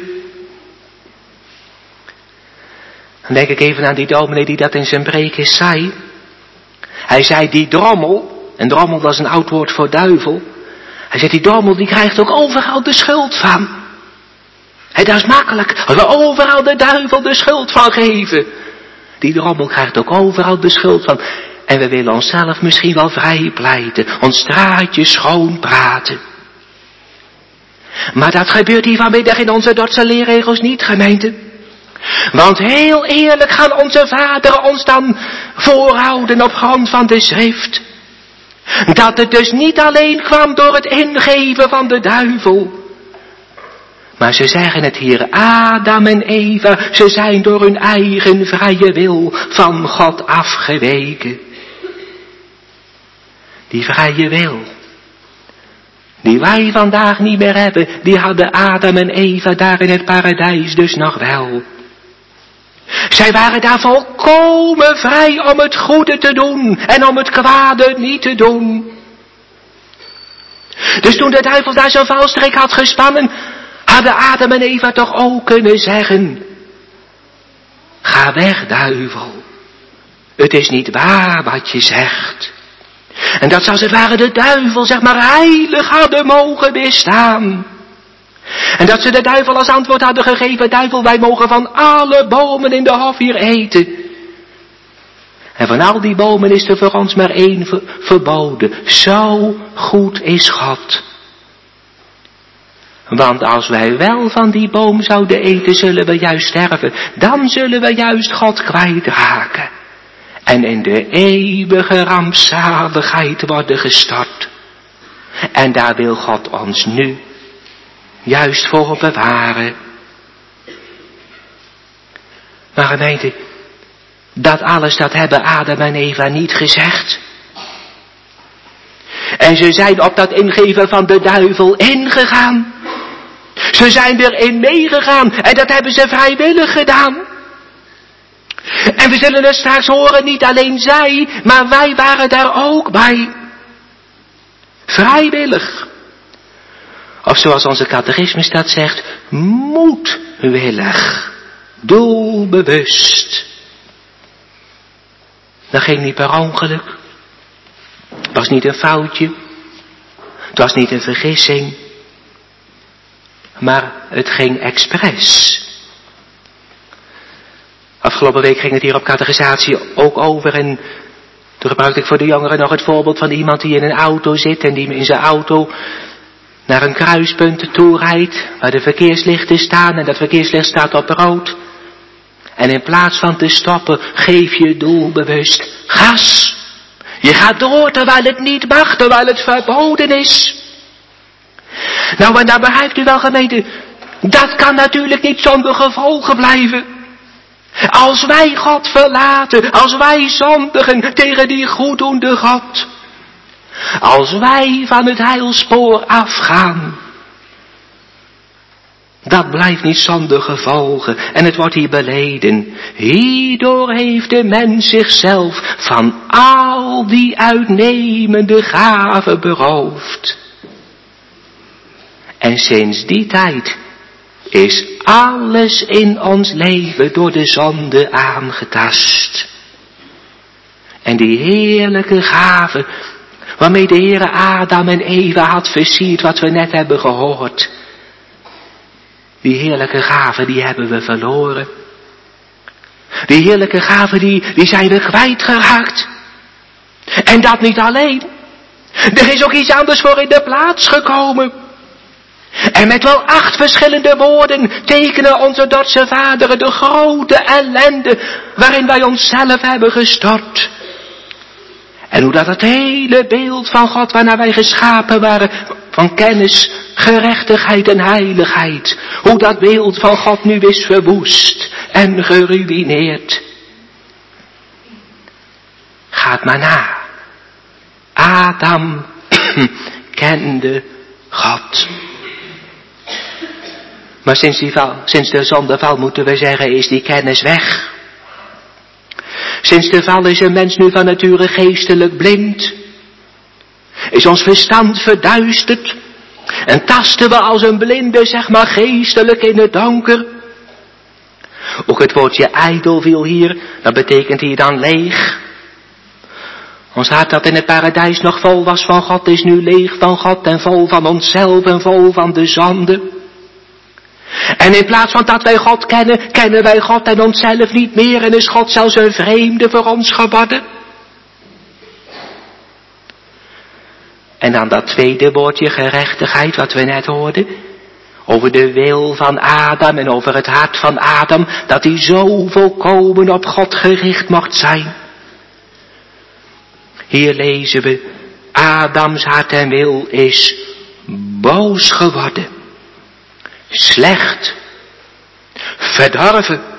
Dan denk ik even aan die dominee die dat in zijn preek zei. Hij zei die drommel, en drommel dat is een oud woord voor duivel. Hij zegt die drommel die krijgt ook overal de schuld van. He, dat is makkelijk, als we overal de duivel de schuld van geven. Die drommel krijgt ook overal de schuld van. En we willen onszelf misschien wel vrij pleiten, ons straatje schoon praten. Maar dat gebeurt hier vanmiddag in onze Dordtse leerregels niet, gemeente. Want heel eerlijk gaan onze vaderen ons dan voorhouden op grond van de schrift. Dat het dus niet alleen kwam door het ingeven van de duivel. Maar ze zeggen het hier, Adam en Eva, ze zijn door hun eigen vrije wil van God afgeweken. Die vrije wil, die wij vandaag niet meer hebben, die hadden Adam en Eva daar in het paradijs dus nog wel. Zij waren daar volkomen vrij om het goede te doen en om het kwade niet te doen. Dus toen de duivel daar zo'n valstrik had gespannen, hadden Adam en Eva toch ook kunnen zeggen, ga weg duivel, het is niet waar wat je zegt. En dat ze als het ware de duivel zeg maar heilig hadden mogen weerstaan. En dat ze de duivel als antwoord hadden gegeven, duivel wij mogen van alle bomen in de hof hier eten. En van al die bomen is er voor ons maar één ver- verboden, zo goed is God. Want als wij wel van die boom zouden eten, zullen we juist sterven. Dan zullen we juist God kwijtraken. En in de eeuwige rampzaligheid worden gestort. En daar wil God ons nu juist voor bewaren. Maar gemeente, dat alles dat hebben Adam en Eva niet gezegd. En ze zijn op dat ingeven van de duivel ingegaan. Ze zijn erin meegegaan en dat hebben ze vrijwillig gedaan. En we zullen het straks horen, niet alleen zij, maar wij waren daar ook bij. Vrijwillig. Of zoals onze catechismus dat zegt, moedwillig, doelbewust. Dat ging niet per ongeluk. Het was niet een foutje. Het was niet een vergissing. Maar het ging expres. Afgelopen week ging het hier op catechisatie ook over en toen gebruikte ik voor de jongeren nog het voorbeeld van iemand die in een auto zit en die in zijn auto naar een kruispunt toe rijdt waar de verkeerslichten staan en dat verkeerslicht staat op rood. En in plaats van te stoppen geef je doelbewust gas. Je gaat door terwijl het niet mag, terwijl het verboden is. Nou, en dan begrijpt u wel gemeente, Dat kan natuurlijk niet zonder gevolgen blijven. Als wij God verlaten, als wij zondigen tegen die goeddoende God. Als wij van het heilspoor afgaan. Dat blijft niet zonder gevolgen. En het wordt hier beleden. Hierdoor heeft de mens zichzelf van al die uitnemende gaven beroofd. En sinds die tijd is alles in ons leven door de zonde aangetast. En die heerlijke gaven, waarmee de Heere Adam en Eva had versierd, wat we net hebben gehoord. Die heerlijke gaven, die hebben we verloren. Die heerlijke gaven, die, die zijn we kwijtgeraakt. En dat niet alleen. Er is ook iets anders voor in de plaats gekomen. En met wel acht verschillende woorden tekenen onze Dordtse vaderen de grote ellende waarin wij onszelf hebben gestort. En hoe dat het hele beeld van God waarnaar wij geschapen waren, van kennis, gerechtigheid en heiligheid, hoe dat beeld van God nu is verwoest en geruïneerd. Gaat maar na. Adam kende God. Maar sinds, die val, sinds de zondeval moeten we zeggen, is die kennis weg. Sinds de val is een mens nu van nature geestelijk blind. Is ons verstand verduisterd. En tasten we als een blinde, zeg maar, geestelijk in het donker. Ook het woordje ijdel viel hier, dat betekent hier dan leeg. Ons hart dat in het paradijs nog vol was van God, is nu leeg van God en vol van onszelf en vol van de zonde. En in plaats van dat wij God kennen, kennen wij God en onszelf niet meer en is God zelfs een vreemde voor ons geworden. En dan dat tweede woordje gerechtigheid wat we net hoorden. Over de wil van Adam en over het hart van Adam, dat hij zo volkomen op God gericht mocht zijn. Hier lezen we, Adams hart en wil is boos geworden. Slecht, verdorven,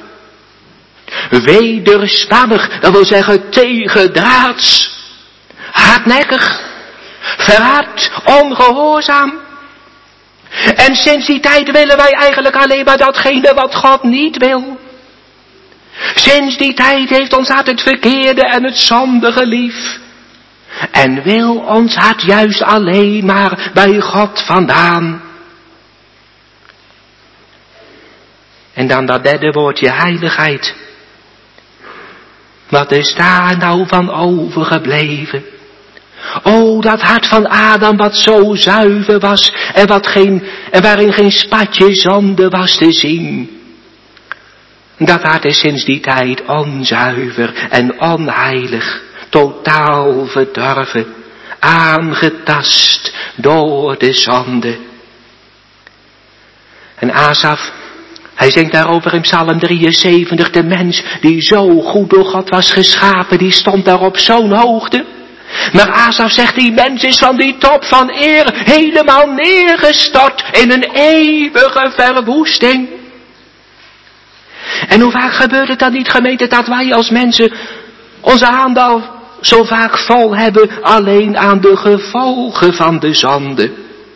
wederspannig, dat wil zeggen tegendraads, hardnekkig, verhard, ongehoorzaam. En sinds die tijd willen wij eigenlijk alleen maar datgene wat God niet wil. Sinds die tijd heeft ons hart het verkeerde en het zondige lief. En wil ons hart juist alleen maar bij God vandaan. En dan dat derde woordje heiligheid. Wat is daar nou van overgebleven? O, dat hart van Adam wat zo zuiver was en, wat geen, en waarin geen spatje zonde was te zien. Dat hart is sinds die tijd onzuiver en onheilig, totaal verdorven, aangetast door de zonde. En Asaf, hij zingt daarover in Psalm drieënzeventig, de mens die zo goed door God was geschapen, die stond daar op zo'n hoogte. Maar Asaf zegt, die mens is van die top van eer helemaal neergestort in een eeuwige verwoesting. En hoe vaak gebeurt het dan niet, gemeente, dat wij als mensen onze handen al zo vaak vol hebben alleen aan de gevolgen van de zonde.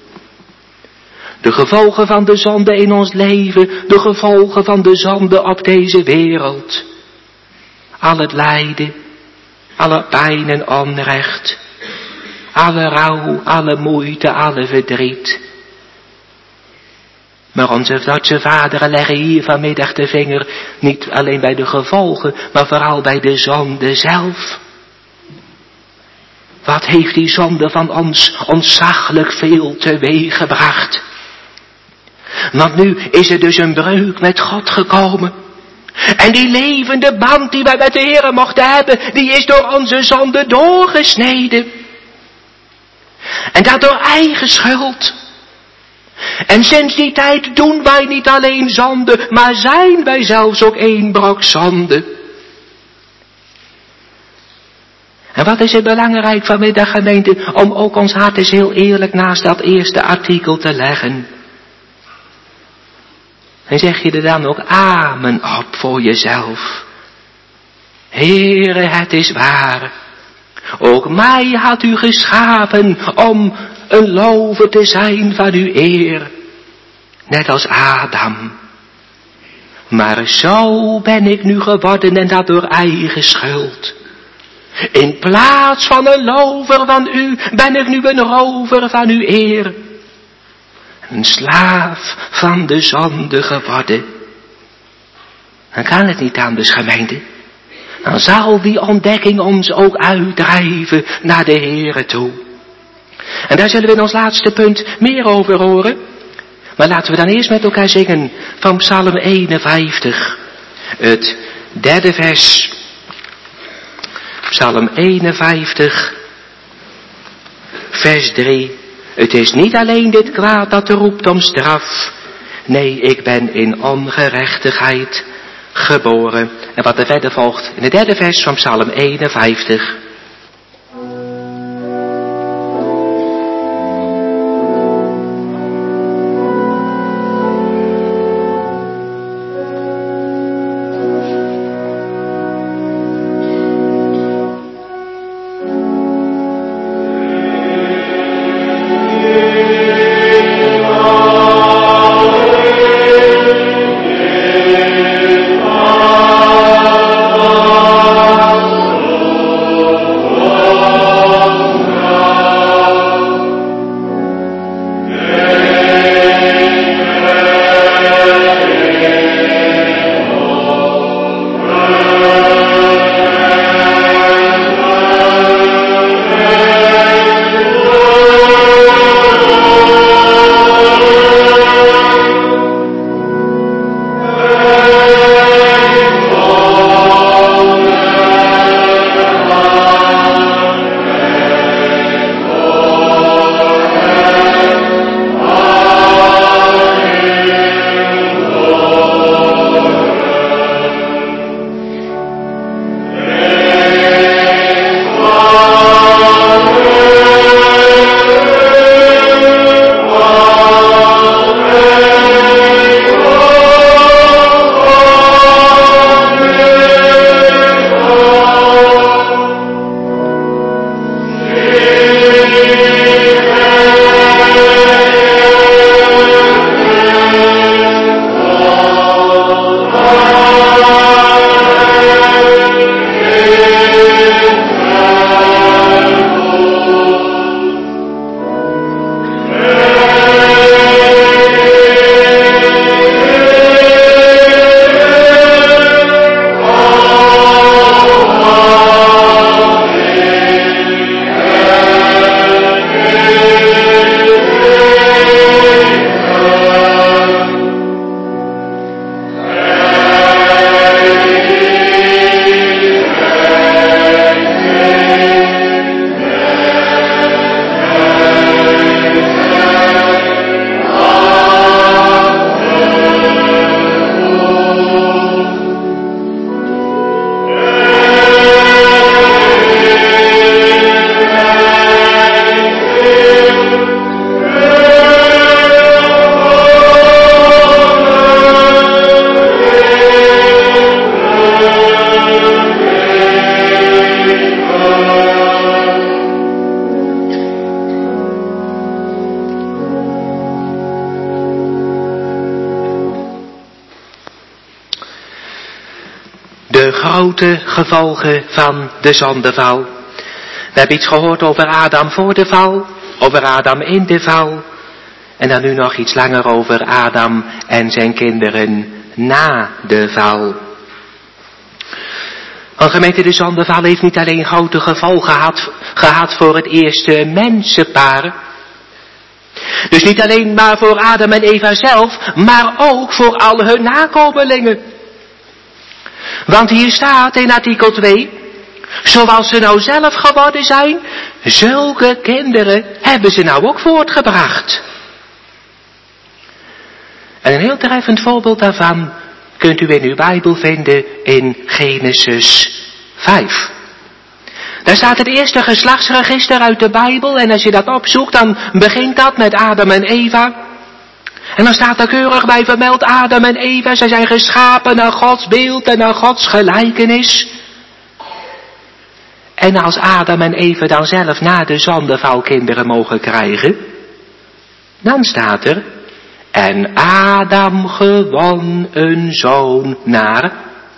De gevolgen van de zonde in ons leven, de gevolgen van de zonde op deze wereld. Al het lijden, alle pijn en onrecht, alle rouw, alle moeite, alle verdriet. Maar onze Dordtse vaderen leggen hier vanmiddag de vinger niet alleen bij de gevolgen, maar vooral bij de zonde zelf. Wat heeft die zonde van ons ontzaglijk veel teweeg gebracht? Want nu is er dus een breuk met God gekomen. En die levende band die wij met de Heere mochten hebben, die is door onze zonde doorgesneden. En dat door eigen schuld. En sinds die tijd doen wij niet alleen zonde, maar zijn wij zelfs ook één brok zonde. En wat is het belangrijk vanmiddag, gemeente, om ook ons hart eens heel eerlijk naast dat eerste artikel te leggen. En zeg je er dan ook amen op voor jezelf. Heere, het is waar. Ook mij had u geschapen om een lover te zijn van uw eer. Net als Adam. Maar zo ben ik nu geworden en dat door eigen schuld. In plaats van een lover van u ben ik nu een rover van uw eer. Een slaaf van de zonde geworden. Dan kan het niet anders, gemeente. Dan zal die ontdekking ons ook uitdrijven naar de Heere toe. En daar zullen we in ons laatste punt meer over horen. Maar laten we dan eerst met elkaar zingen van Psalm eenenvijftig. Het derde vers. Psalm eenenvijftig, vers drie. Het is niet alleen dit kwaad dat roept om straf. Nee, ik ben in ongerechtigheid geboren. En wat er verder volgt in het derde vers van Psalm eenenvijftig. De grote gevolgen van de zondeval. We hebben iets gehoord over Adam voor de val, over Adam in de val. En dan nu nog iets langer over Adam en zijn kinderen na de val. Want gemeente, de zondeval heeft niet alleen grote gevolgen gehad, gehad voor het eerste mensenpaar. Dus niet alleen maar voor Adam en Eva zelf, maar ook voor al hun nakomelingen. Want hier staat in artikel twee, zoals ze nou zelf geworden zijn, zulke kinderen hebben ze nou ook voortgebracht. En een heel treffend voorbeeld daarvan kunt u in uw Bijbel vinden in Genesis vijf. Daar staat het eerste geslachtsregister uit de Bijbel en als je dat opzoekt dan begint dat met Adam en Eva. En dan staat er keurig bij vermeld Adam en Eva, zij zijn geschapen naar Gods beeld en naar Gods gelijkenis. En als Adam en Eva dan zelf na de zondeval kinderen mogen krijgen, dan staat er, en Adam gewon een zoon naar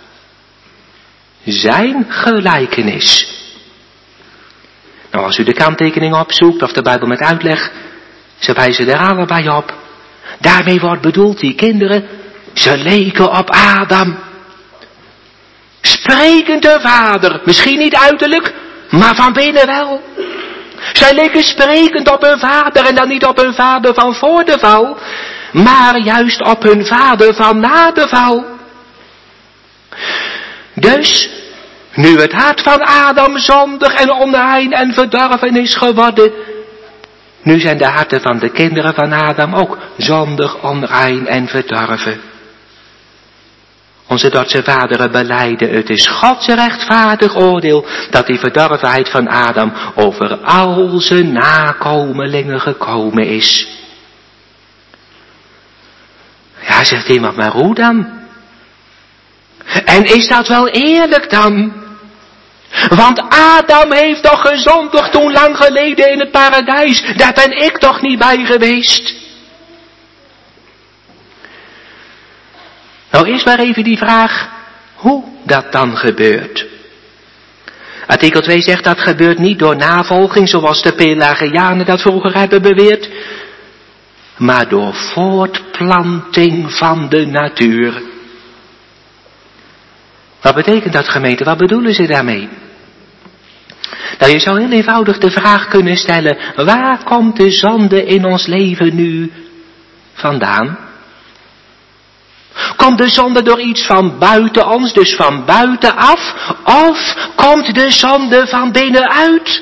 zijn gelijkenis. Nou, als u de kanttekening opzoekt of de Bijbel met uitleg, ze wijzen er allebei op. Daarmee wordt bedoeld, die kinderen, ze leken op Adam. Sprekende vader, misschien niet uiterlijk, maar van binnen wel. Zij leken sprekend op hun vader en dan niet op hun vader van voor de val, maar juist op hun vader van na de val. Dus, nu het hart van Adam zondig en onrein en verdorven is geworden, nu zijn de harten van de kinderen van Adam ook zondig, onrein en verdorven. Onze Dordtse vaderen belijden, het is Gods rechtvaardig oordeel dat die verdorvenheid van Adam over al zijn nakomelingen gekomen is. Ja, zegt iemand, maar hoe dan? En is dat wel eerlijk dan? Want Adam heeft toch gezondigd toen lang geleden in het paradijs. Daar ben ik toch niet bij geweest. Nou, eerst maar even die vraag, hoe dat dan gebeurt. Artikel twee zegt dat gebeurt niet door navolging zoals de Pelagianen dat vroeger hebben beweerd, maar door voortplanting van de natuur. Wat betekent dat, gemeente? Wat bedoelen ze daarmee? Nou, je zou heel eenvoudig de vraag kunnen stellen, waar komt de zonde in ons leven nu vandaan? Komt de zonde door iets van buiten ons, dus van buitenaf, of komt de zonde van binnenuit?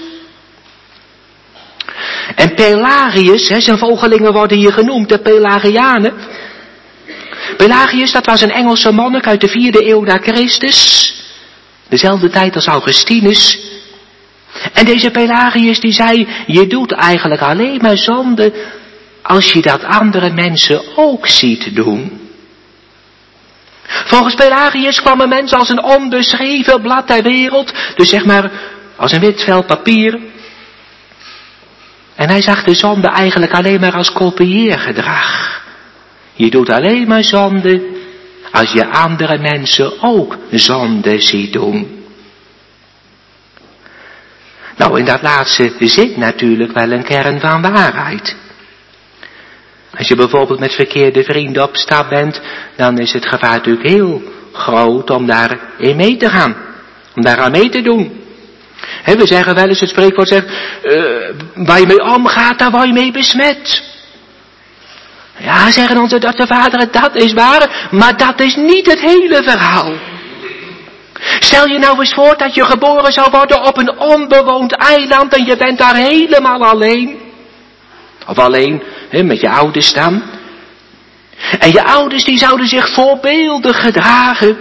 En Pelagius, hè, zijn volgelingen worden hier genoemd, de Pelagianen. Pelagius, dat was een Engelse monnik uit de vierde eeuw na Christus, dezelfde tijd als Augustinus. En deze Pelagius die zei, je doet eigenlijk alleen maar zonde als je dat andere mensen ook ziet doen. Volgens Pelagius kwam een mens als een onbeschreven blad ter wereld, dus zeg maar als een wit vel papier. En hij zag de zonde eigenlijk alleen maar als kopieergedrag. Je doet alleen maar zonde als je andere mensen ook zonde ziet doen. Nou, in dat laatste zit natuurlijk wel een kern van waarheid. Als je bijvoorbeeld met verkeerde vrienden op stap bent, dan is het gevaar natuurlijk heel groot om daarin mee te gaan. Om daaraan mee te doen. He, we zeggen wel eens, het spreekwoord zegt, uh, waar je mee omgaat, daar word je mee besmet. Ja, zeggen onze Dordtse vaderen, dat is waar, maar dat is niet het hele verhaal. Stel je nou eens voor dat je geboren zou worden op een onbewoond eiland en je bent daar helemaal alleen. Of alleen, he, met je ouders dan. En je ouders die zouden zich voorbeeldig gedragen.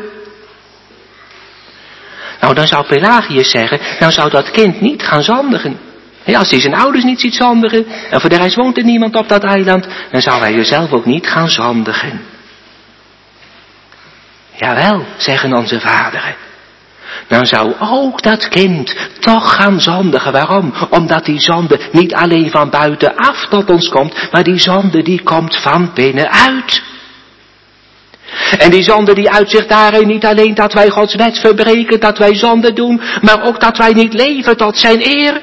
Nou, dan zou Pelagius zeggen, dan zou dat kind niet gaan zondigen. He, als hij zijn ouders niet ziet zondigen, en voor de rest woont er niemand op dat eiland, dan zou hij er zelf ook niet gaan zondigen. Jawel, zeggen onze vaderen. Dan zou ook dat kind toch gaan zondigen. Waarom? Omdat die zonde niet alleen van buitenaf tot ons komt, maar die zonde die komt van binnenuit. En die zonde die uitzicht daarin niet alleen dat wij Gods wet verbreken, dat wij zonde doen, maar ook dat wij niet leven tot zijn eer.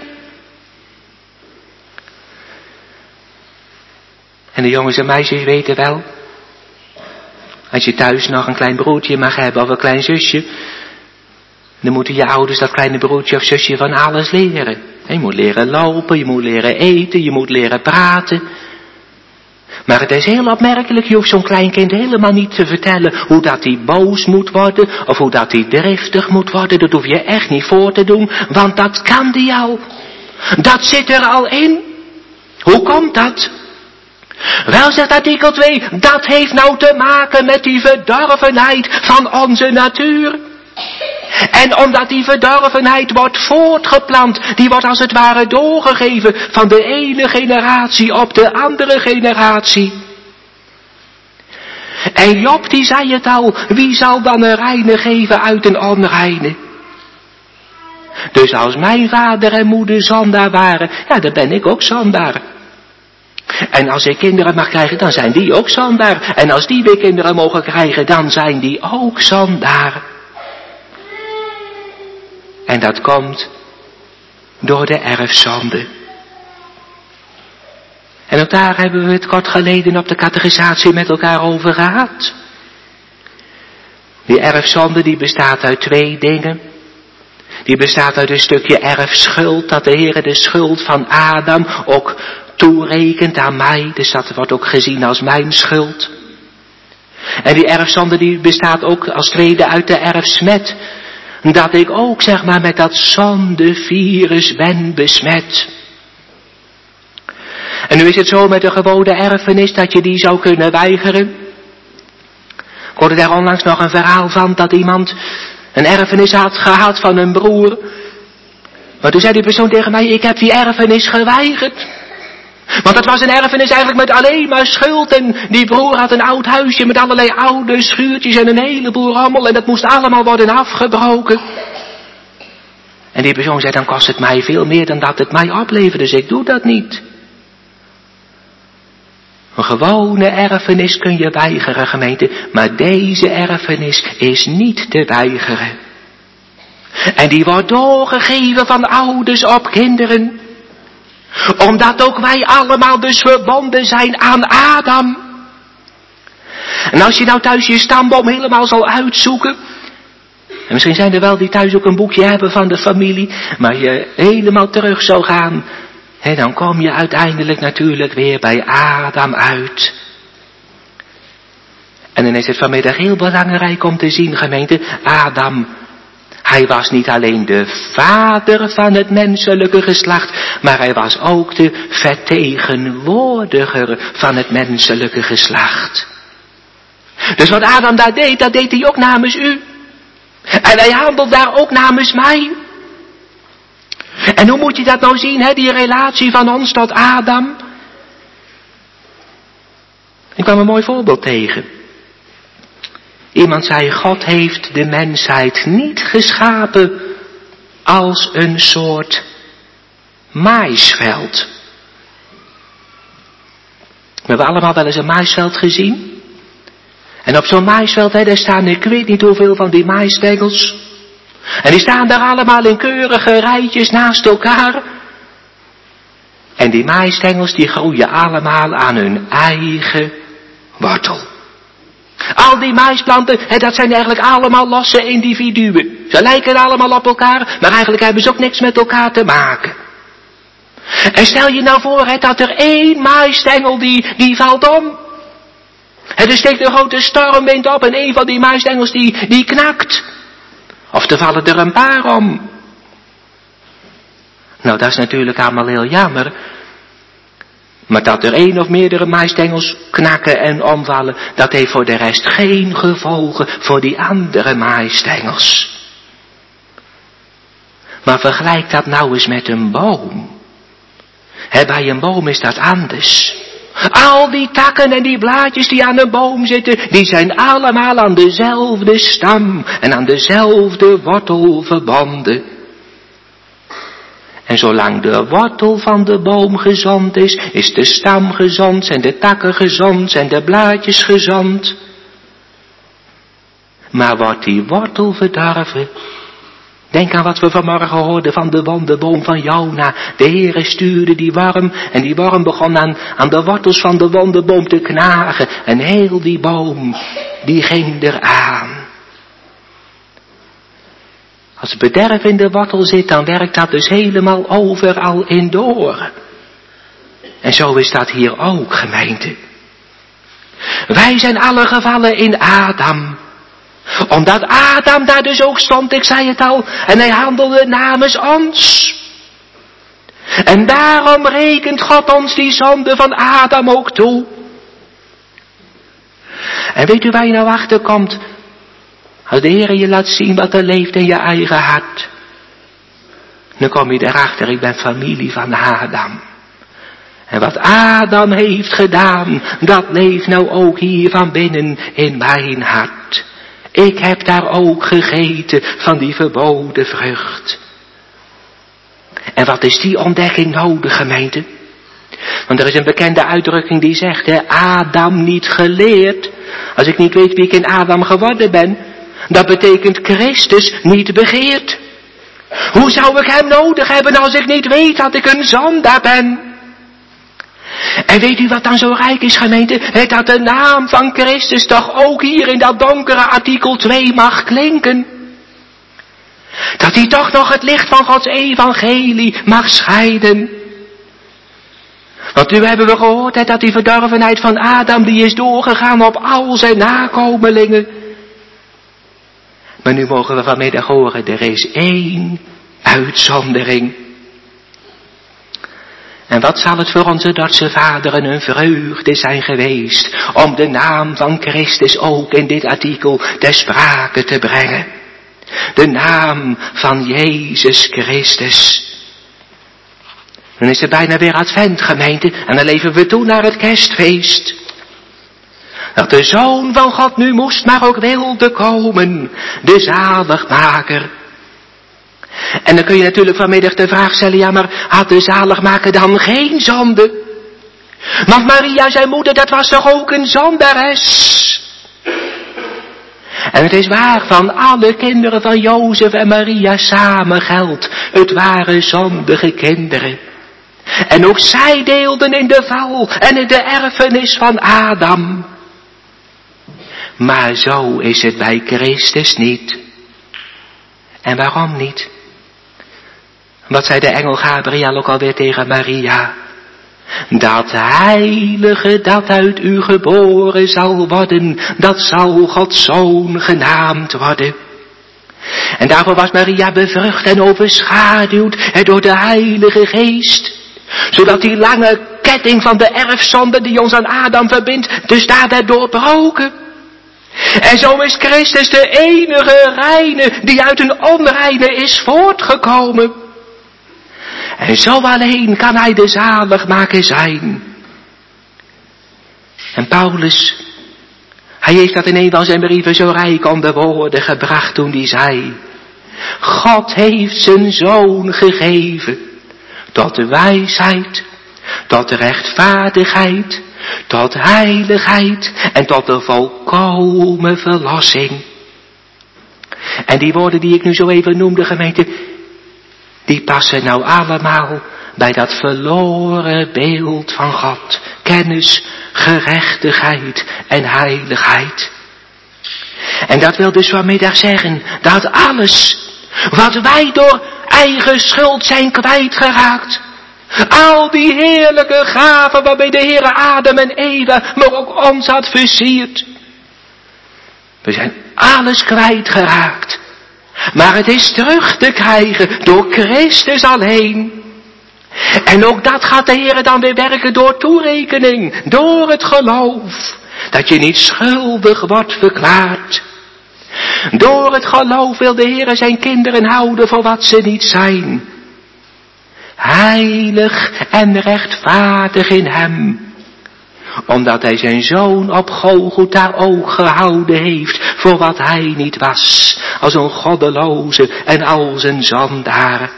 En de jongens en meisjes weten wel, als je thuis nog een klein broertje mag hebben of een klein zusje, dan moeten je ouders dat kleine broertje of zusje van alles leren. Je moet leren lopen, je moet leren eten, je moet leren praten. Maar het is heel opmerkelijk, je hoeft zo'n klein kind helemaal niet te vertellen hoe dat hij boos moet worden of hoe dat hij driftig moet worden. Dat hoef je echt niet voor te doen, want dat kan die al. Dat zit er al in. Hoe komt dat? Wel, zegt artikel twee, dat heeft nou te maken met die verdorvenheid van onze natuur. En omdat die verdorvenheid wordt voortgeplant, die wordt als het ware doorgegeven van de ene generatie op de andere generatie. En Job die zei het al, wie zal dan een reine geven uit een onreine? Dus als mijn vader en moeder zondaar waren, ja, dan ben ik ook zondaar. En als ik kinderen mag krijgen, dan zijn die ook zondaar. En als die weer kinderen mogen krijgen, dan zijn die ook zondaar. En dat komt door de erfzonde. En ook daar hebben we het kort geleden op de catechisatie met elkaar over gehad. Die erfzonde die bestaat uit twee dingen. Die bestaat uit een stukje erfschuld, dat de Heer de schuld van Adam ook toerekent aan mij. Dus dat wordt ook gezien als mijn schuld. En die erfzonde die bestaat ook als tweede uit de erfsmet. Dat ik ook zeg maar met dat zondevirus ben besmet. En nu is het zo met de gewone erfenis dat je die zou kunnen weigeren. Ik hoorde daar onlangs nog een verhaal van dat iemand een erfenis had gehad van een broer. Maar toen zei die persoon tegen mij, ik heb die erfenis geweigerd. Want dat was een erfenis eigenlijk met alleen maar schuld. En die broer had een oud huisje met allerlei oude schuurtjes en een heleboel rommel. En dat moest allemaal worden afgebroken. En die persoon zei, dan kost het mij veel meer dan dat het mij oplevert. Dus ik doe dat niet. Een gewone erfenis kun je weigeren, gemeente. Maar deze erfenis is niet te weigeren. En die wordt doorgegeven van ouders op kinderen. Omdat ook wij allemaal dus verbonden zijn aan Adam. En als je nou thuis je stamboom helemaal zal uitzoeken. En misschien zijn er wel die thuis ook een boekje hebben van de familie. Maar je helemaal terug zou gaan. En dan kom je uiteindelijk natuurlijk weer bij Adam uit. En dan is het vanmiddag heel belangrijk om te zien, gemeente, Adam, hij was niet alleen de vader van het menselijke geslacht, maar hij was ook de vertegenwoordiger van het menselijke geslacht. Dus wat Adam daar deed, dat deed hij ook namens u. En hij handelt daar ook namens mij. En hoe moet je dat nou zien, hè, die relatie van ons tot Adam? Ik kwam een mooi voorbeeld tegen. Iemand zei, God heeft de mensheid niet geschapen als een soort maïsveld. We hebben allemaal wel eens een maïsveld gezien. En op zo'n maïsveld, hè, daar staan ik weet niet hoeveel van die maïsstengels. En die staan daar allemaal in keurige rijtjes naast elkaar. En die maïsstengels die groeien allemaal aan hun eigen wortel. Al die maïsplanten, hè, dat zijn eigenlijk allemaal losse individuen. Ze lijken allemaal op elkaar, maar eigenlijk hebben ze ook niks met elkaar te maken. En stel je nou voor, hè, dat er één maïsstengel die, die valt om. Hè, er steekt een grote stormwind op en een van die maïsstengels die, die knakt. Of er vallen er een paar om. Nou, dat is natuurlijk allemaal heel jammer. Maar dat er één of meerdere maïsstengels knakken en omvallen, dat heeft voor de rest geen gevolgen voor die andere maïsstengels. Maar vergelijk dat nou eens met een boom. He, bij een boom is dat anders. Al die takken en die blaadjes die aan een boom zitten, die zijn allemaal aan dezelfde stam en aan dezelfde wortel verbonden. En zolang de wortel van de boom gezond is, is de stam gezond, zijn de takken gezond, zijn de blaadjes gezond. Maar wordt die wortel verdorven, denk aan wat we vanmorgen hoorden van de wonderboom van Jona. De Heere stuurde die worm en die worm begon aan, aan de wortels van de wonderboom te knagen. En heel die boom, die ging eraan. Als bederf in de wortel zit, dan werkt dat dus helemaal overal in door. En zo is dat hier ook, gemeente. Wij zijn alle gevallen in Adam. Omdat Adam daar dus ook stond, ik zei het al, en hij handelde namens ons. En daarom rekent God ons die zonde van Adam ook toe. En weet u waar je nou achter komt? Als de Heer je laat zien wat er leeft in je eigen hart. Dan kom je erachter, ik ben familie van Adam. En wat Adam heeft gedaan, dat leeft nou ook hier van binnen in mijn hart. Ik heb daar ook gegeten van die verboden vrucht. En wat is die ontdekking nodig, gemeente? Want er is een bekende uitdrukking die zegt, hè, Adam niet geleerd. Als ik niet weet wie ik in Adam geworden ben, dat betekent Christus niet begeerd. Hoe zou ik hem nodig hebben als ik niet weet dat ik een zondaar ben? En weet u wat dan zo rijk is, gemeente? Dat de naam van Christus toch ook hier in dat donkere artikel twee mag klinken. Dat hij toch nog het licht van Gods evangelie mag scheiden. Want nu hebben we gehoord hè, dat die verdorvenheid van Adam, die is doorgegaan op al zijn nakomelingen. Maar nu mogen we vanmiddag horen, er is één uitzondering. En wat zal het voor onze Dordtse vaderen een vreugde zijn geweest om de naam van Christus ook in dit artikel ter sprake te brengen. De naam van Jezus Christus. Dan is het bijna weer advent, gemeente, en dan leven we toe naar het kerstfeest. Dat de Zoon van God nu moest, maar ook wilde komen, de zaligmaker. En dan kun je natuurlijk vanmiddag de vraag stellen, ja maar had de zaligmaker dan geen zonde? Want Maria, zijn moeder, dat was toch ook een zondares? En het is waar, van alle kinderen van Jozef en Maria samen geldt, het waren zondige kinderen. En ook zij deelden in de val en in de erfenis van Adam. Maar zo is het bij Christus niet. En waarom niet? Wat zei de engel Gabriel ook alweer tegen Maria? Dat heilige dat uit u geboren zal worden, dat zal Gods Zoon genaamd worden. En daarvoor was Maria bevrucht en overschaduwd door de Heilige Geest. Zodat die lange ketting van de erfzonde die ons aan Adam verbindt, dus daar werd doorbroken. En zo is Christus de enige reine die uit een onreine is voortgekomen. En zo alleen kan hij de zaligmaker zijn. En Paulus, hij heeft dat in een van zijn brieven zo rijk onder woorden gebracht toen hij zei: God heeft zijn Zoon gegeven tot de wijsheid, tot de rechtvaardigheid, tot heiligheid en tot de volkomen verlossing. En die woorden die ik nu zo even noemde, gemeente, die passen nou allemaal bij dat verloren beeld van God. Kennis, gerechtigheid en heiligheid. En dat wil dus vanmiddag zeggen dat alles wat wij door eigen schuld zijn kwijtgeraakt, al die heerlijke gaven waarmee de Heere Adam en Eva, maar ook ons had versierd. We zijn alles kwijtgeraakt. Maar het is terug te krijgen door Christus alleen. En ook dat gaat de Heere dan weer werken door toerekening, door het geloof. Dat je niet schuldig wordt verklaard. Door het geloof wil de Heere zijn kinderen houden voor wat ze niet zijn. Heilig en rechtvaardig in hem. Omdat hij zijn Zoon op Golgotha ook gehouden heeft voor wat hij niet was. Als een goddeloze en als een zondaar.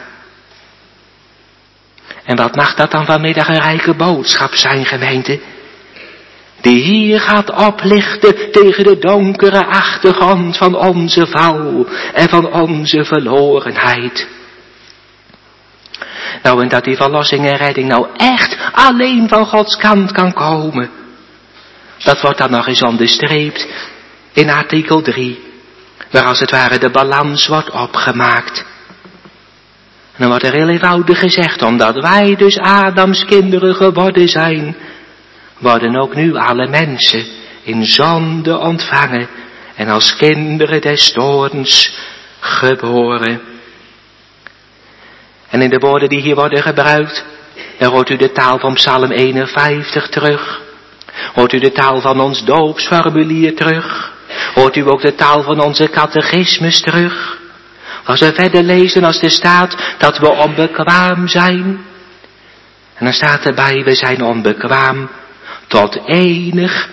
En wat mag dat dan vanmiddag een rijke boodschap zijn, gemeente? Die hier gaat oplichten tegen de donkere achtergrond van onze val en van onze verlorenheid. Nou, en dat die verlossing en redding nou echt alleen van Gods kant kan komen. Dat wordt dan nog eens onderstreept in artikel drie. Waar als het ware de balans wordt opgemaakt. En dan wordt er heel eenvoudig gezegd, omdat wij dus Adams kinderen geworden zijn, worden ook nu alle mensen in zonde ontvangen en als kinderen des toorns geboren. En in de woorden die hier worden gebruikt, dan hoort u de taal van Psalm eenenvijftig terug. Hoort u de taal van ons doopsformulier terug. Hoort u ook de taal van onze catechismus terug. Als we verder lezen als er staat dat we onbekwaam zijn. En dan staat erbij, we zijn onbekwaam tot enig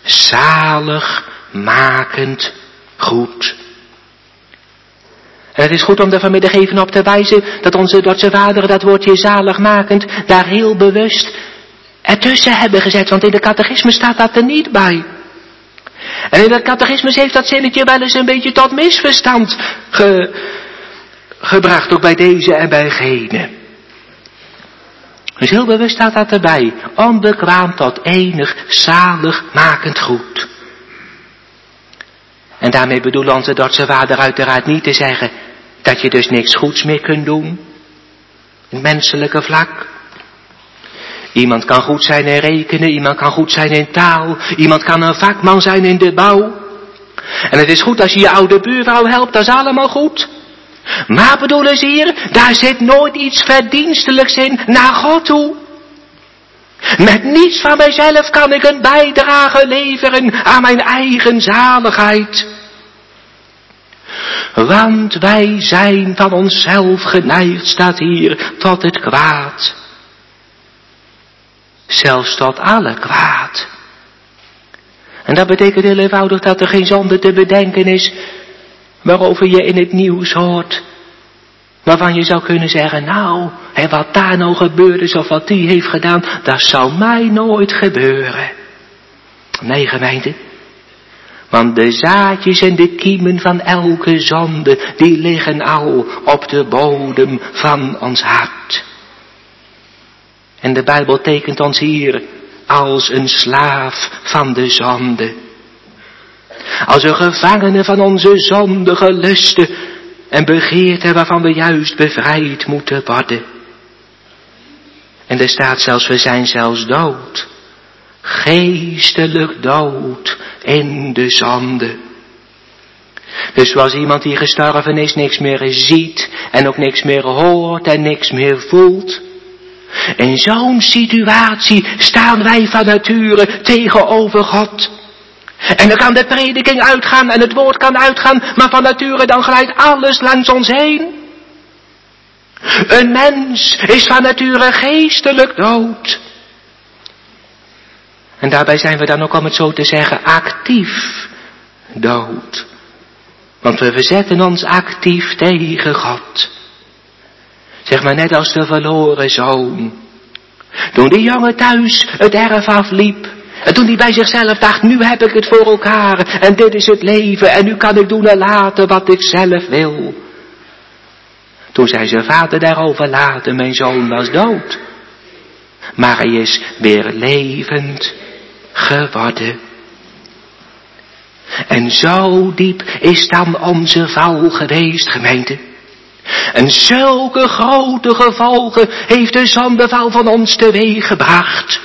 zaligmakend goed. En het is goed om daar vanmiddag even op te wijzen dat onze Dordtse vaderen dat woordje zaligmakend daar heel bewust ertussen hebben gezet. Want in de catechisme staat dat er niet bij. En in de catechisme heeft dat zinnetje wel eens een beetje tot misverstand ge, gebracht. Ook bij deze en bij gene. Dus heel bewust staat dat erbij. Onbekwaam tot enig zaligmakend goed. En daarmee bedoelt onze Dordtse vader uiteraard niet te zeggen dat je dus niks goeds meer kunt doen. In het menselijke vlak. Iemand kan goed zijn in rekenen, iemand kan goed zijn in taal, iemand kan een vakman zijn in de bouw. En het is goed als je je oude buurvrouw helpt, dat is allemaal goed. Maar bedoelen ze hier, daar zit nooit iets verdienstelijks in naar God toe. Met niets van mijzelf kan ik een bijdrage leveren aan mijn eigen zaligheid. Want wij zijn van onszelf geneigd, staat hier, tot het kwaad. Zelfs tot alle kwaad. En dat betekent heel eenvoudig dat er geen zonde te bedenken is waarover je in het nieuws hoort. Waarvan je zou kunnen zeggen, nou, hè, wat daar nou gebeurd is of wat die heeft gedaan, dat zou mij nooit gebeuren. Nee, gemeente. Want de zaadjes en de kiemen van elke zonde, die liggen al op de bodem van ons hart. En de Bijbel tekent ons hier als een slaaf van de zonde. Als een gevangene van onze zondige lusten en begeerten waarvan we juist bevrijd moeten worden. En er staat zelfs, we zijn zelfs dood. Geestelijk dood in de zonde. Dus zoals iemand die gestorven is niks meer ziet en ook niks meer hoort en niks meer voelt. In zo'n situatie staan wij van nature tegenover God. En dan kan de prediking uitgaan en het woord kan uitgaan, maar van nature dan glijdt alles langs ons heen. Een mens is van nature geestelijk dood. En daarbij zijn we dan ook, om het zo te zeggen, actief dood. Want we verzetten ons actief tegen God. Zeg maar net als de verloren zoon. Toen die jongen thuis het erf afliep. En toen hij bij zichzelf dacht, nu heb ik het voor elkaar. En dit is het leven. En nu kan ik doen en laten wat ik zelf wil. Toen zei zijn vader daarover later, mijn zoon was dood. Maar hij is weer levend geworden. En zo diep is dan onze val geweest, gemeente. En zulke grote gevolgen heeft de zondeval van ons teweeg gebracht.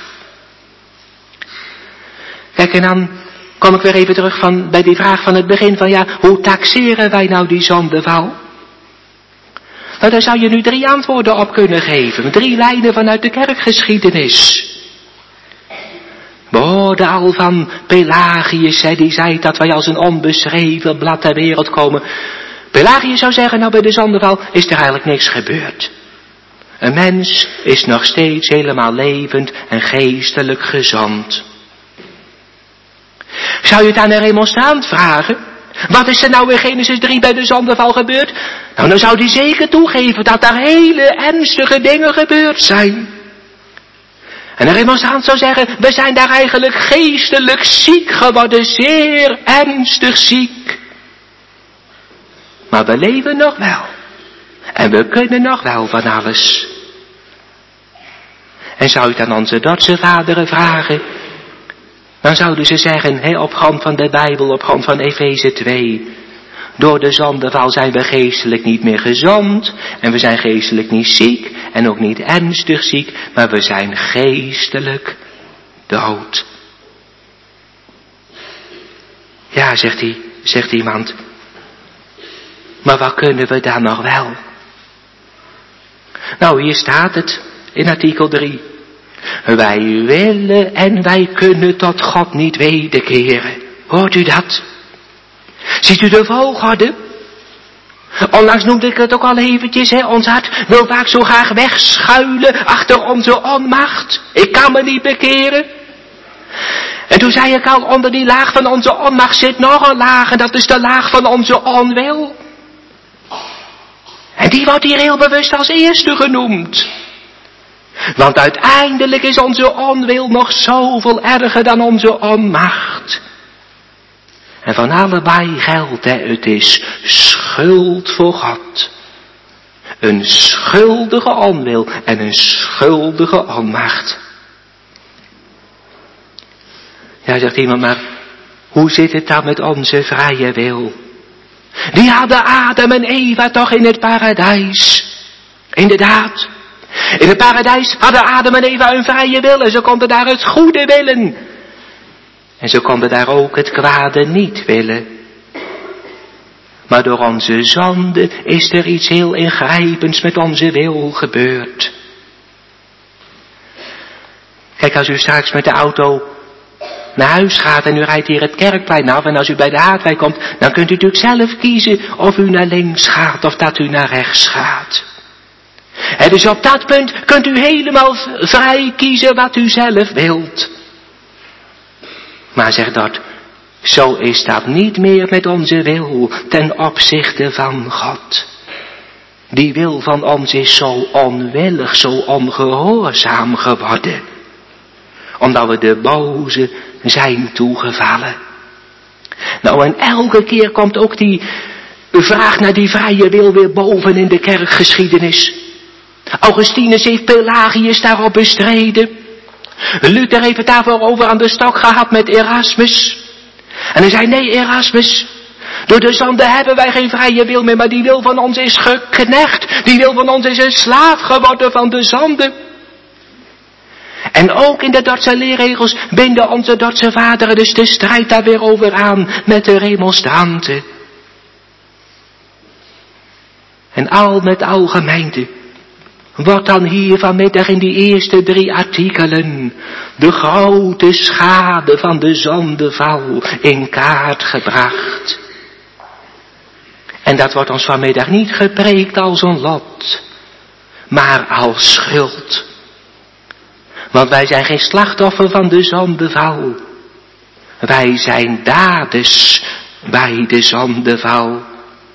Kijk, en dan kom ik weer even terug van, bij die vraag van het begin van, ja, hoe taxeren wij nou die zondeval? Nou, daar zou je nu drie antwoorden op kunnen geven. Drie lijnen vanuit de kerkgeschiedenis. We hoorden al van Pelagius, hè, die zei dat wij als een onbeschreven blad ter wereld komen. Pelagius zou zeggen, nou bij de zondeval is er eigenlijk niks gebeurd. Een mens is nog steeds helemaal levend en geestelijk gezond. Zou je het aan een remonstrant vragen? Wat is er nou in Genesis drie bij de zondeval gebeurd? Nou, dan zou hij zeker toegeven dat daar hele ernstige dingen gebeurd zijn. En een remonstrant zou zeggen, we zijn daar eigenlijk geestelijk ziek geworden, zeer ernstig ziek. Maar we leven nog wel. En we kunnen nog wel van alles. En zou je het aan onze Dordtse vaderen vragen? Dan zouden ze zeggen, he, op grond van de Bijbel, op grond van Efeze twee. Door de zondeval zijn we geestelijk niet meer gezond. En we zijn geestelijk niet ziek. En ook niet ernstig ziek. Maar we zijn geestelijk dood. Ja, zegt hij, zegt iemand. Maar wat kunnen we dan nog wel? Nou, hier staat het in artikel drie. Wij willen en wij kunnen tot God niet wederkeren. Hoort u dat? Ziet u de volgorde? Onlangs noemde ik het ook al eventjes, hè. Ons hart wil vaak zo graag wegschuilen achter onze onmacht. Ik kan me niet bekeren. En toen zei ik al, onder die laag van onze onmacht zit nog een laag. En dat is de laag van onze onwil. En die wordt hier heel bewust als eerste genoemd. Want uiteindelijk is onze onwil nog zoveel erger dan onze onmacht. En van allebei geldt, hè, het is schuld voor God. Een schuldige onwil en een schuldige onmacht. Ja, zegt iemand, maar hoe zit het dan met onze vrije wil? Die hadden Adam en Eva toch in het paradijs. Inderdaad. In het paradijs hadden Adam en Eva een vrije wil en ze konden daar het goede willen. En ze konden daar ook het kwade niet willen. Maar door onze zonde is er iets heel ingrijpends met onze wil gebeurd. Kijk, als u straks met de auto naar huis gaat en u rijdt hier het Kerkplein af en als u bij de Haardwijk komt, dan kunt u natuurlijk zelf kiezen of u naar links gaat of dat u naar rechts gaat. En dus op dat punt kunt u helemaal vrij kiezen wat u zelf wilt. Maar zeg dat, zo is dat niet meer met onze wil ten opzichte van God. Die wil van ons is zo onwillig, zo ongehoorzaam geworden. Omdat we de boze zijn toegevallen. Nou, en elke keer komt ook die vraag naar die vrije wil weer boven in de kerkgeschiedenis. Augustinus heeft Pelagius daarop bestreden. Luther heeft het daarvoor over aan de stok gehad met Erasmus. En hij zei, nee Erasmus, door de zonde hebben wij geen vrije wil meer, maar die wil van ons is geknecht. Die wil van ons is een slaaf geworden van de zonde. En ook in de Dordtse leerregels binden onze Dordtse vaderen dus de strijd daar weer over aan met de remonstranten. En al met al gemeente wordt dan hier vanmiddag in die eerste drie artikelen de grote schade van de zondeval in kaart gebracht. En dat wordt ons vanmiddag niet gepreekt als een lot, maar als schuld. Want wij zijn geen slachtoffer van de zondeval. Wij zijn daders bij de zondeval.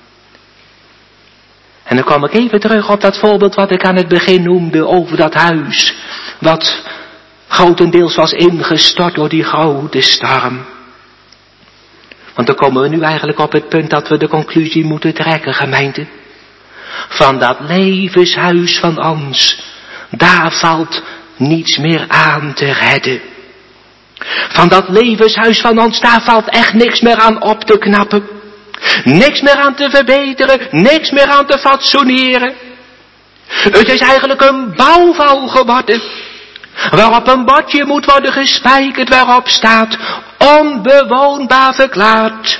En dan kom ik even terug op dat voorbeeld wat ik aan het begin noemde over dat huis. Wat grotendeels was ingestort door die grote storm. Want dan komen we nu eigenlijk op het punt dat we de conclusie moeten trekken, gemeente. Van dat levenshuis van ons, daar valt niets meer aan te redden. Van dat levenshuis van ons, daar valt echt niks meer aan op te knappen. Niks meer aan te verbeteren, niks meer aan te fatsoeneren. Het is eigenlijk een bouwval geworden, waarop een bordje moet worden gespijkerd waarop staat, onbewoonbaar verklaard.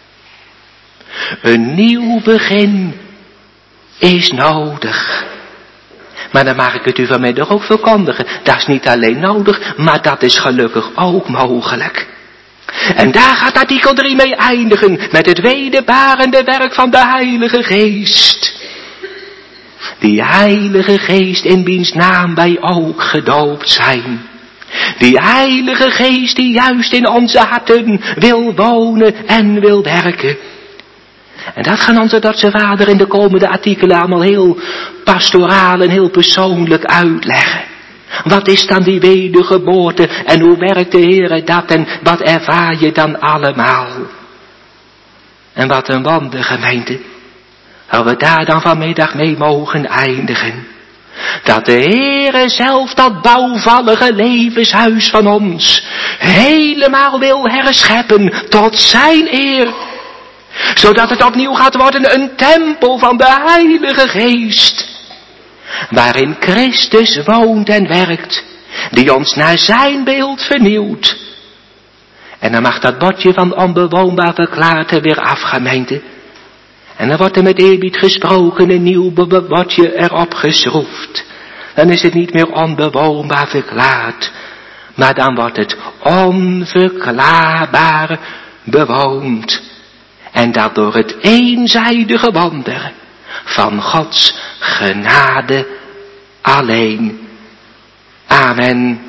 Een nieuw begin is nodig. Maar dan mag ik het u vanmiddag ook verkondigen. Dat is niet alleen nodig, maar dat is gelukkig ook mogelijk. En daar gaat artikel drie mee eindigen, met het wederbarende werk van de Heilige Geest. Die Heilige Geest in wiens naam wij ook gedoopt zijn. Die Heilige Geest die juist in onze harten wil wonen en wil werken. En dat gaan onze Dordtse vader in de komende artikelen allemaal heel pastoraal en heel persoonlijk uitleggen. Wat is dan die wedergeboorte en hoe werkt de Heer dat en wat ervaar je dan allemaal? En wat een wonder, gemeente, dat we daar dan vanmiddag mee mogen eindigen. Dat de Heer zelf dat bouwvallige levenshuis van ons helemaal wil herscheppen tot zijn eer. Zodat het opnieuw gaat worden een tempel van de Heilige Geest. Waarin Christus woont en werkt, die ons naar zijn beeld vernieuwt. En dan mag dat bordje van onbewoonbaar verklaard er weer af, gemeente. En dan wordt er met eerbied gesproken een nieuw bordje erop geschroefd. Dan is het niet meer onbewoonbaar verklaard, maar dan wordt het onverklaarbaar bewoond. En dat door het eenzijdige wonder van Gods genade alleen. Amen.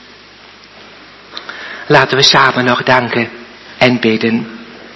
Laten we samen nog danken en bidden.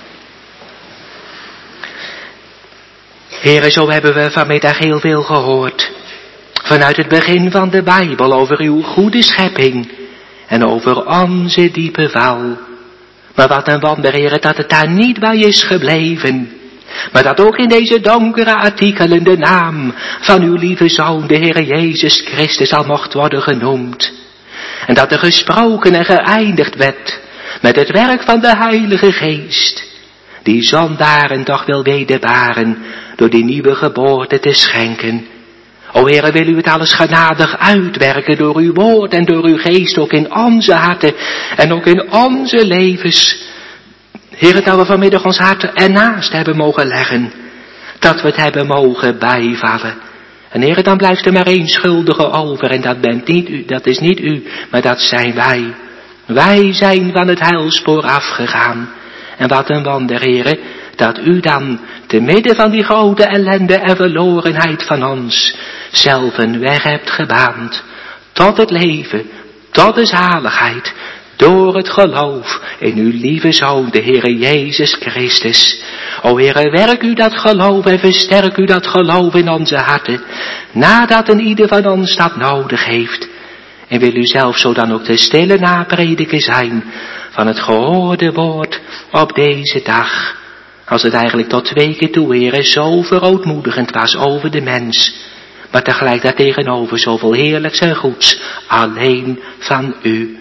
Heere, zo hebben we vanmiddag heel veel gehoord. Vanuit het begin van de Bijbel over uw goede schepping en over onze diepe val. Maar wat een wonder, Heere, dat het daar niet bij is gebleven. Maar dat ook in deze donkere artikelen de naam van uw lieve Zoon, de Heere Jezus Christus, al mocht worden genoemd. En dat er gesproken en geëindigd werd met het werk van de Heilige Geest, die zondaren toch wil wederbaren door die nieuwe geboorte te schenken. O Heere, wil u het alles genadig uitwerken door uw woord en door uw geest, ook in onze harten en ook in onze levens. Heere, dat we vanmiddag ons hart ernaast hebben mogen leggen, dat we het hebben mogen bijvallen. En Heere, dan blijft er maar één schuldige over en dat bent niet u, dat is niet u, maar dat zijn wij. Wij zijn van het heilspoor afgegaan. En wat een wonder, Heere, dat u dan te midden van die grote ellende en verlorenheid van ons zelf een weg hebt gebaand tot het leven, tot de zaligheid, door het geloof in uw lieve Zoon, de Heere Jezus Christus. O Heere, werk u dat geloof en versterk u dat geloof in onze harten, nadat een ieder van ons dat nodig heeft. En wil u zelf zo dan ook de stille naprediker zijn van het gehoorde woord op deze dag. Als het eigenlijk tot twee keer toe, Heere, zo verootmoedigend was over de mens. Maar tegelijk daartegenover zoveel heerlijks en goeds, alleen van u.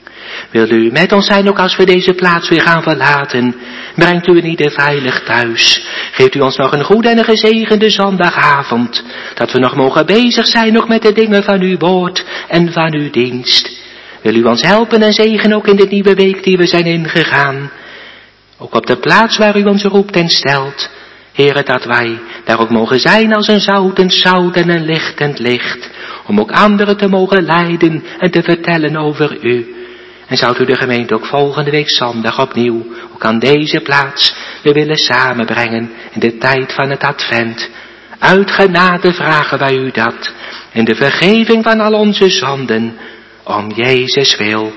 Wil u met ons zijn ook als we deze plaats weer gaan verlaten. Brengt u een ieder veilig thuis. Geeft u ons nog een goede en een gezegende zondagavond. Dat we nog mogen bezig zijn nog met de dingen van uw woord en van uw dienst. Wil u ons helpen en zegenen ook in de nieuwe week die we zijn ingegaan. Ook op de plaats waar u ons roept en stelt. Heere, dat wij daar ook mogen zijn als een zoutend zout en een lichtend licht. Om ook anderen te mogen leiden en te vertellen over u. En zou u de gemeente ook volgende week zondag opnieuw, ook aan deze plaats, weer willen samenbrengen in de tijd van het advent. Uit genade vragen wij u dat, in de vergeving van al onze zonden, om Jezus wil.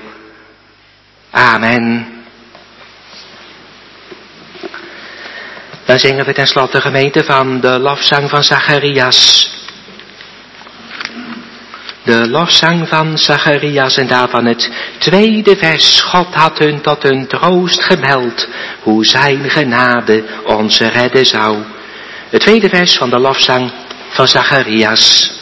Amen. Dan zingen we tenslotte, gemeente, van de lofzang van Zacharias. De lofzang van Zacharias en daarvan het tweede vers. God had hun tot hun troost gemeld, hoe zijn genade onze redden zou. Het tweede vers van de lofzang van Zacharias.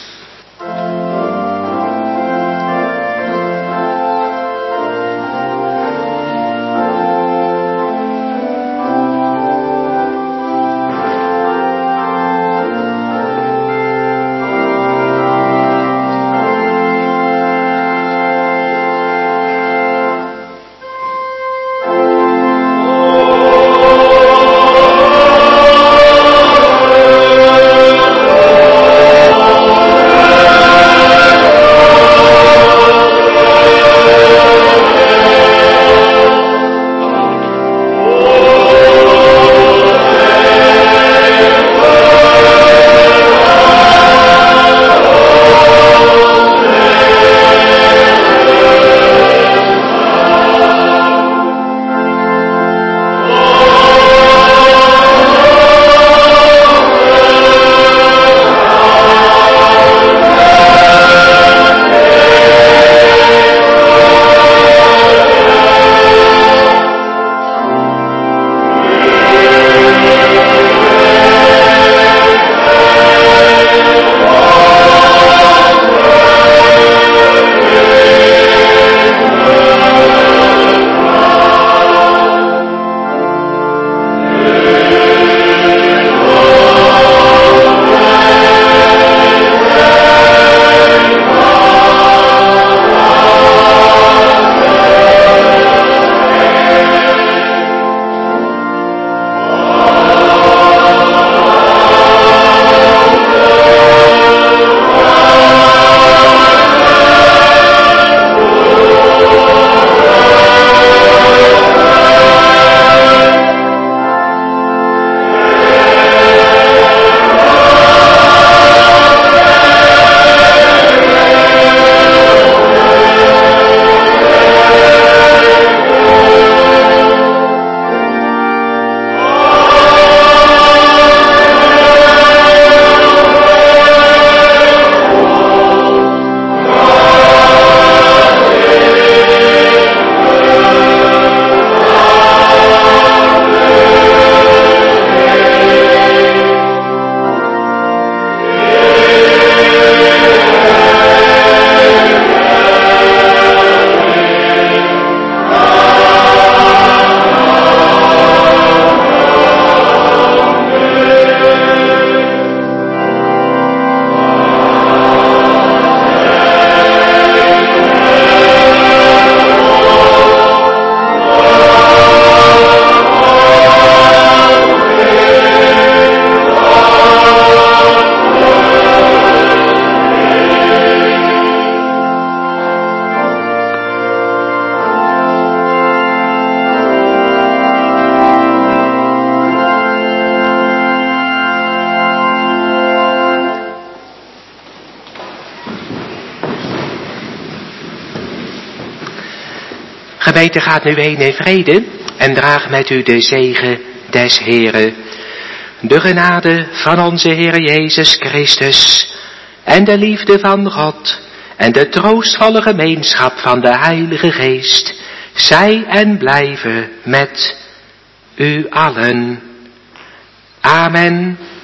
Oh Gemeente, gaat nu heen in vrede en draag met u de zegen des Heeren. De genade van onze Heer Jezus Christus en de liefde van God en de troostvolle gemeenschap van de Heilige Geest, zij en blijven met u allen. Amen.